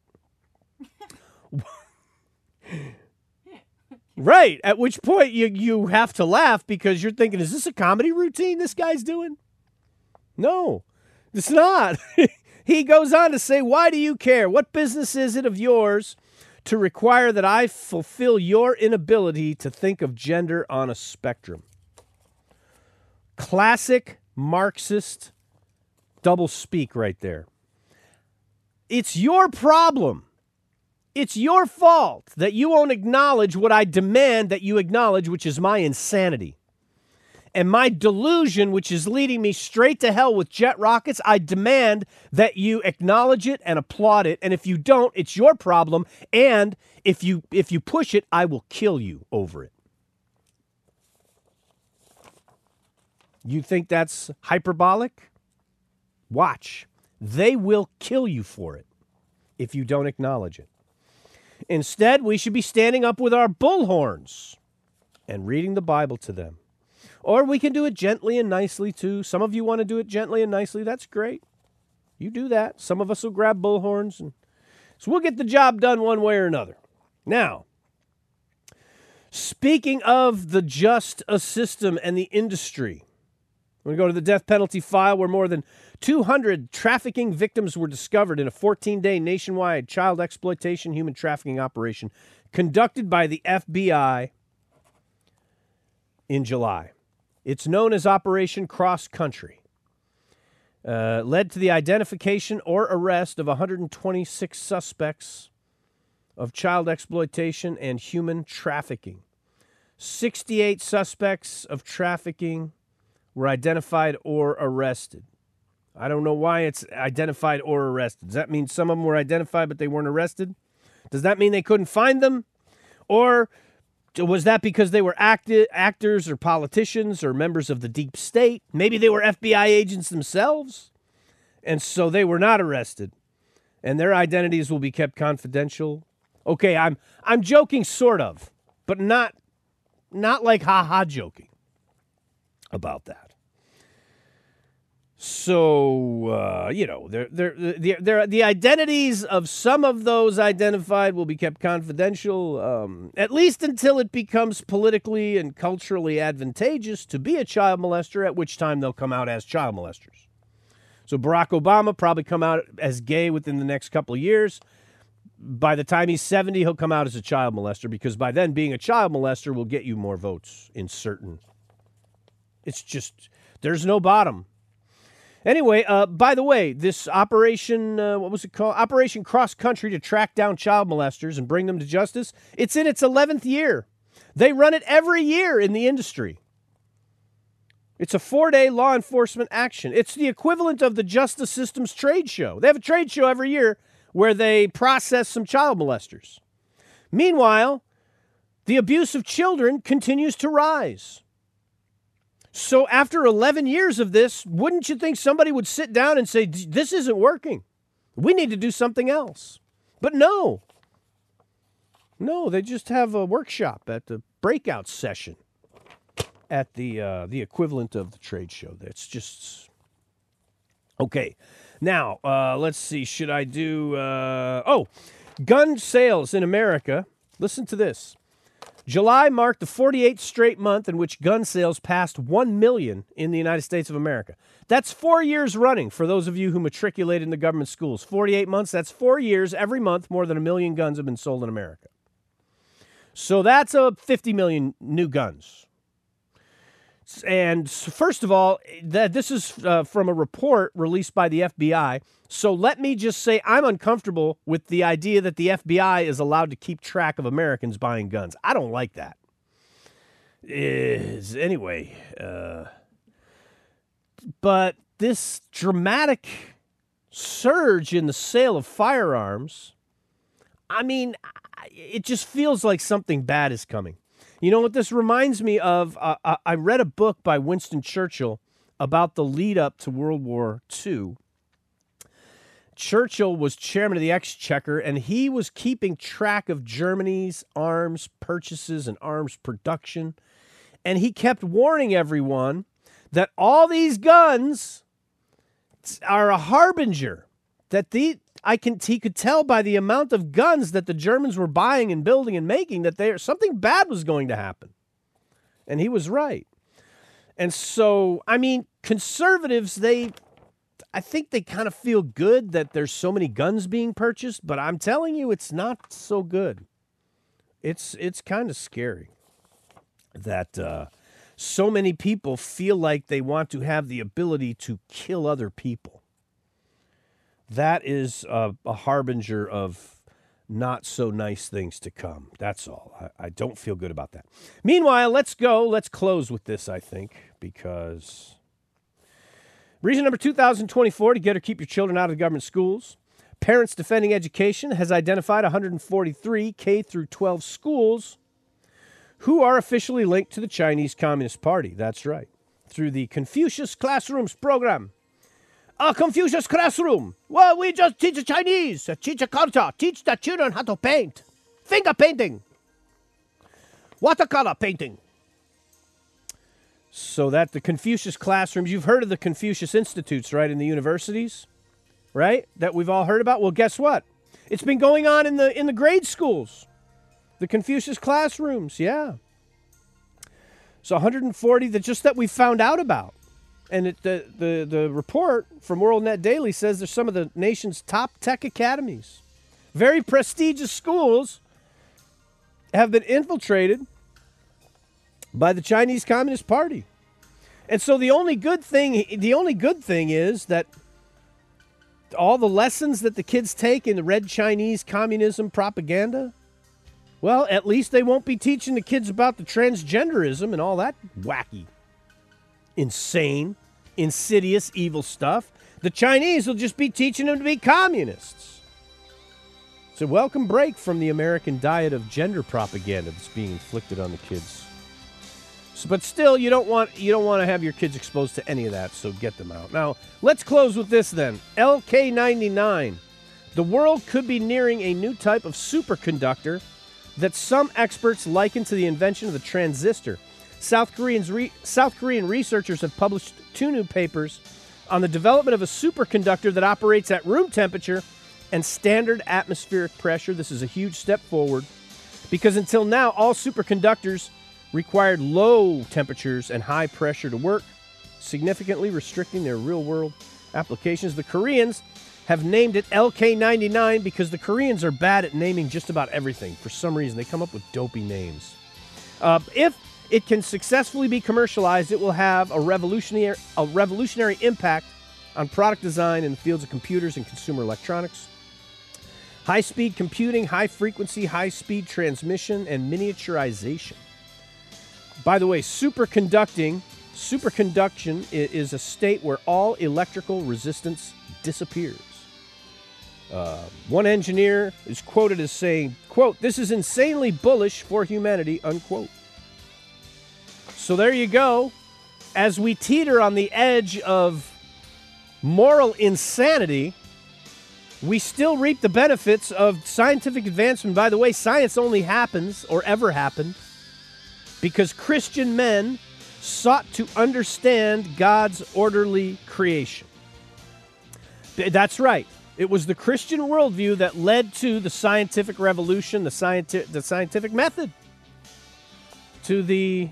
S1: Right, at which point you, you have to laugh because you're thinking, is this a comedy routine this guy's doing? No, it's not. He goes on to say, why do you care? What business is it of yours to require that I fulfill your inability to think of gender on a spectrum? Classic Marxist doublespeak right there. It's your problem. It's your fault that you won't acknowledge what I demand that you acknowledge, which is my insanity. And my delusion, which is leading me straight to hell with jet rockets, I demand that you acknowledge it and applaud it. And if you don't, it's your problem. And if you if you push it, I will kill you over it. You think that's hyperbolic? Watch. They will kill you for it if you don't acknowledge it. Instead, we should be standing up with our bullhorns and reading the Bible to them. Or we can do it gently and nicely, too. Some of you want to do it gently and nicely. That's great. You do that. Some of us will grab bullhorns. And so we'll get the job done one way or another. Now, speaking of the justice system and the industry, we're going to go to the death penalty file where more than two hundred trafficking victims were discovered in a fourteen-day nationwide child exploitation human trafficking operation conducted by the F B I in July. It's known as Operation Cross Country. Uh, led to the identification or arrest of one hundred twenty-six suspects of child exploitation and human trafficking. sixty-eight suspects of trafficking were identified or arrested. I don't know why it's identified or arrested. Does that mean some of them were identified but they weren't arrested? Does that mean they couldn't find them? Or was that because they were acti- actors or politicians or members of the deep state? Maybe they were F B I agents themselves, and so they were not arrested, and their identities will be kept confidential. Okay, I'm I'm joking, sort of, but not not like ha-ha joking about that. So, uh, you know, they're, they're, they're, they're, the identities of some of those identified will be kept confidential, um, at least until it becomes politically and culturally advantageous to be a child molester, at which time they'll come out as child molesters. So Barack Obama probably come out as gay within the next couple of years. By the time he's seventy, he'll come out as a child molester because by then being a child molester will get you more votes in certain. It's just, there's no bottom. Anyway, uh, by the way, this operation, uh, what was it called? Operation Cross Country to track down child molesters and bring them to justice. It's in its eleventh year. They run it every year in the industry. It's a four-day law enforcement action. It's the equivalent of the Justice System's trade show. They have a trade show every year where they process some child molesters. Meanwhile, the abuse of children continues to rise. So after eleven years of this, wouldn't you think somebody would sit down and say, this isn't working. We need to do something else. But no. No, they just have a workshop at the breakout session at the uh, the equivalent of the trade show. That's just... Okay. Now, uh, let's see. Should I do... Uh... Oh, gun sales in America. Listen to this. July marked the forty-eighth straight month in which gun sales passed one million in the United States of America. That's four years running for those of you who matriculate in the government schools. forty-eight months, that's four years. Every month, more than a million guns have been sold in America. So that's a fifty million new guns. And first of all, that this is uh, from a report released by the F B I. So let me just say I'm uncomfortable with the idea that the F B I is allowed to keep track of Americans buying guns. I don't like that. Is anyway, uh, but this dramatic surge in the sale of firearms, I mean, it just feels like something bad is coming. You know what this reminds me of? Uh, I read a book by Winston Churchill about the lead up to World War Two. Churchill was chairman of the Exchequer, and he was keeping track of Germany's arms purchases and arms production. And he kept warning everyone that all these guns are a harbinger, that the I can he could tell by the amount of guns that the Germans were buying and building and making that there something bad was going to happen. And he was right. And so, I mean, conservatives, they I think they kind of feel good that there's so many guns being purchased, but I'm telling you it's not so good. It's it's kind of scary that uh, so many people feel like they want to have the ability to kill other people. That is a, a harbinger of not so nice things to come. That's all. I, I don't feel good about that. Meanwhile, let's go. Let's close with this, I think, because reason number two thousand twenty-four to get or keep your children out of government schools. Parents Defending Education has identified one hundred forty-three K through twelve schools who are officially linked to the Chinese Communist Party. That's right. Through the Confucius Classrooms program. A Confucius Classroom. Well, we just teach the Chinese. Teach a culture. Teach the children how to paint. Finger painting. Watercolor painting. So that the Confucius Classrooms, you've heard of the Confucius Institutes, right, in the universities, right, that we've all heard about? Well, guess what? It's been going on in the in the grade schools. The Confucius Classrooms, yeah. So one hundred forty that just that we found out about. And it, the, the, the report from WorldNet Daily says they're some of the nation's top tech academies. Very prestigious schools have been infiltrated by the Chinese Communist Party. And so the only good thing the only good thing is that all the lessons that the kids take in the Red Chinese communism propaganda, well, at least they won't be teaching the kids about the transgenderism and all that wacky, insane, insidious, evil stuff. The Chinese will just be teaching them to be communists. It's a welcome break from the American diet of gender propaganda that's being inflicted on the kids. So, but still, you don't want you don't want to have your kids exposed to any of that, so get them out. Now, let's close with this then. L K ninety-nine. The world could be nearing a new type of superconductor that some experts liken to the invention of the transistor. South Koreans re- South Korean researchers have published two new papers on the development of a superconductor that operates at room temperature and standard atmospheric pressure. This is a huge step forward because until now, all superconductors required low temperatures and high pressure to work, significantly restricting their real-world applications. The Koreans have named it L K ninety-nine because the Koreans are bad at naming just about everything. For some reason, they come up with dopey names. Uh, if it can successfully be commercialized, it will have a revolutionary, a revolutionary impact on product design in the fields of computers and consumer electronics. High-speed computing, high-frequency, high-speed transmission, and miniaturization. By the way, superconducting, superconduction is a state where all electrical resistance disappears. Uh, one engineer is quoted as saying, quote, "This is insanely bullish for humanity," unquote. So there you go. As we teeter on the edge of moral insanity, we still reap the benefits of scientific advancement. By the way, science only happens, or ever happened, because Christian men sought to understand God's orderly creation. That's right. It was the Christian worldview that led to the scientific revolution, the, scienti- the scientific method, to the...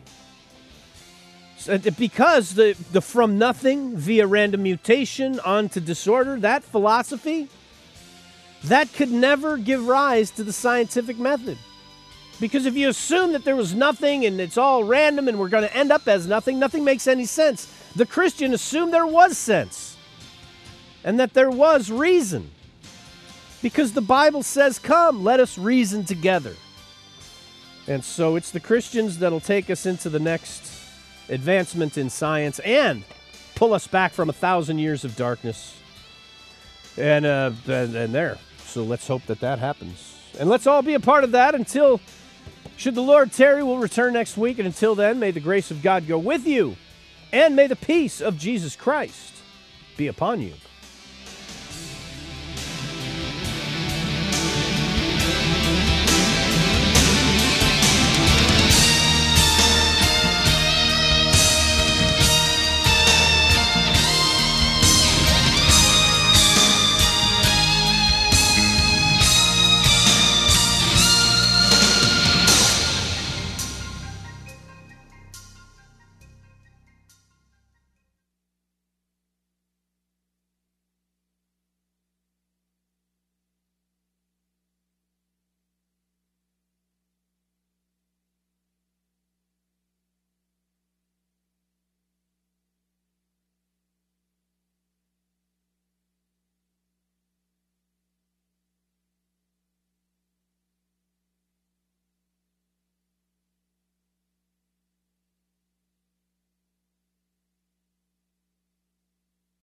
S1: Because the, the from nothing via random mutation onto disorder, that philosophy, that could never give rise to the scientific method. Because if you assume that there was nothing and it's all random and we're going to end up as nothing, nothing makes any sense. The Christian assumed there was sense and that there was reason. Because the Bible says, come, let us reason together. And so it's the Christians that'll take us into the next advancement in science and pull us back from a thousand years of darkness. And, uh, and, and there. So let's hope that that happens. And let's all be a part of that until, should the Lord tarry, we'll return next week. And until then, may the grace of God go with you. And may the peace of Jesus Christ be upon you.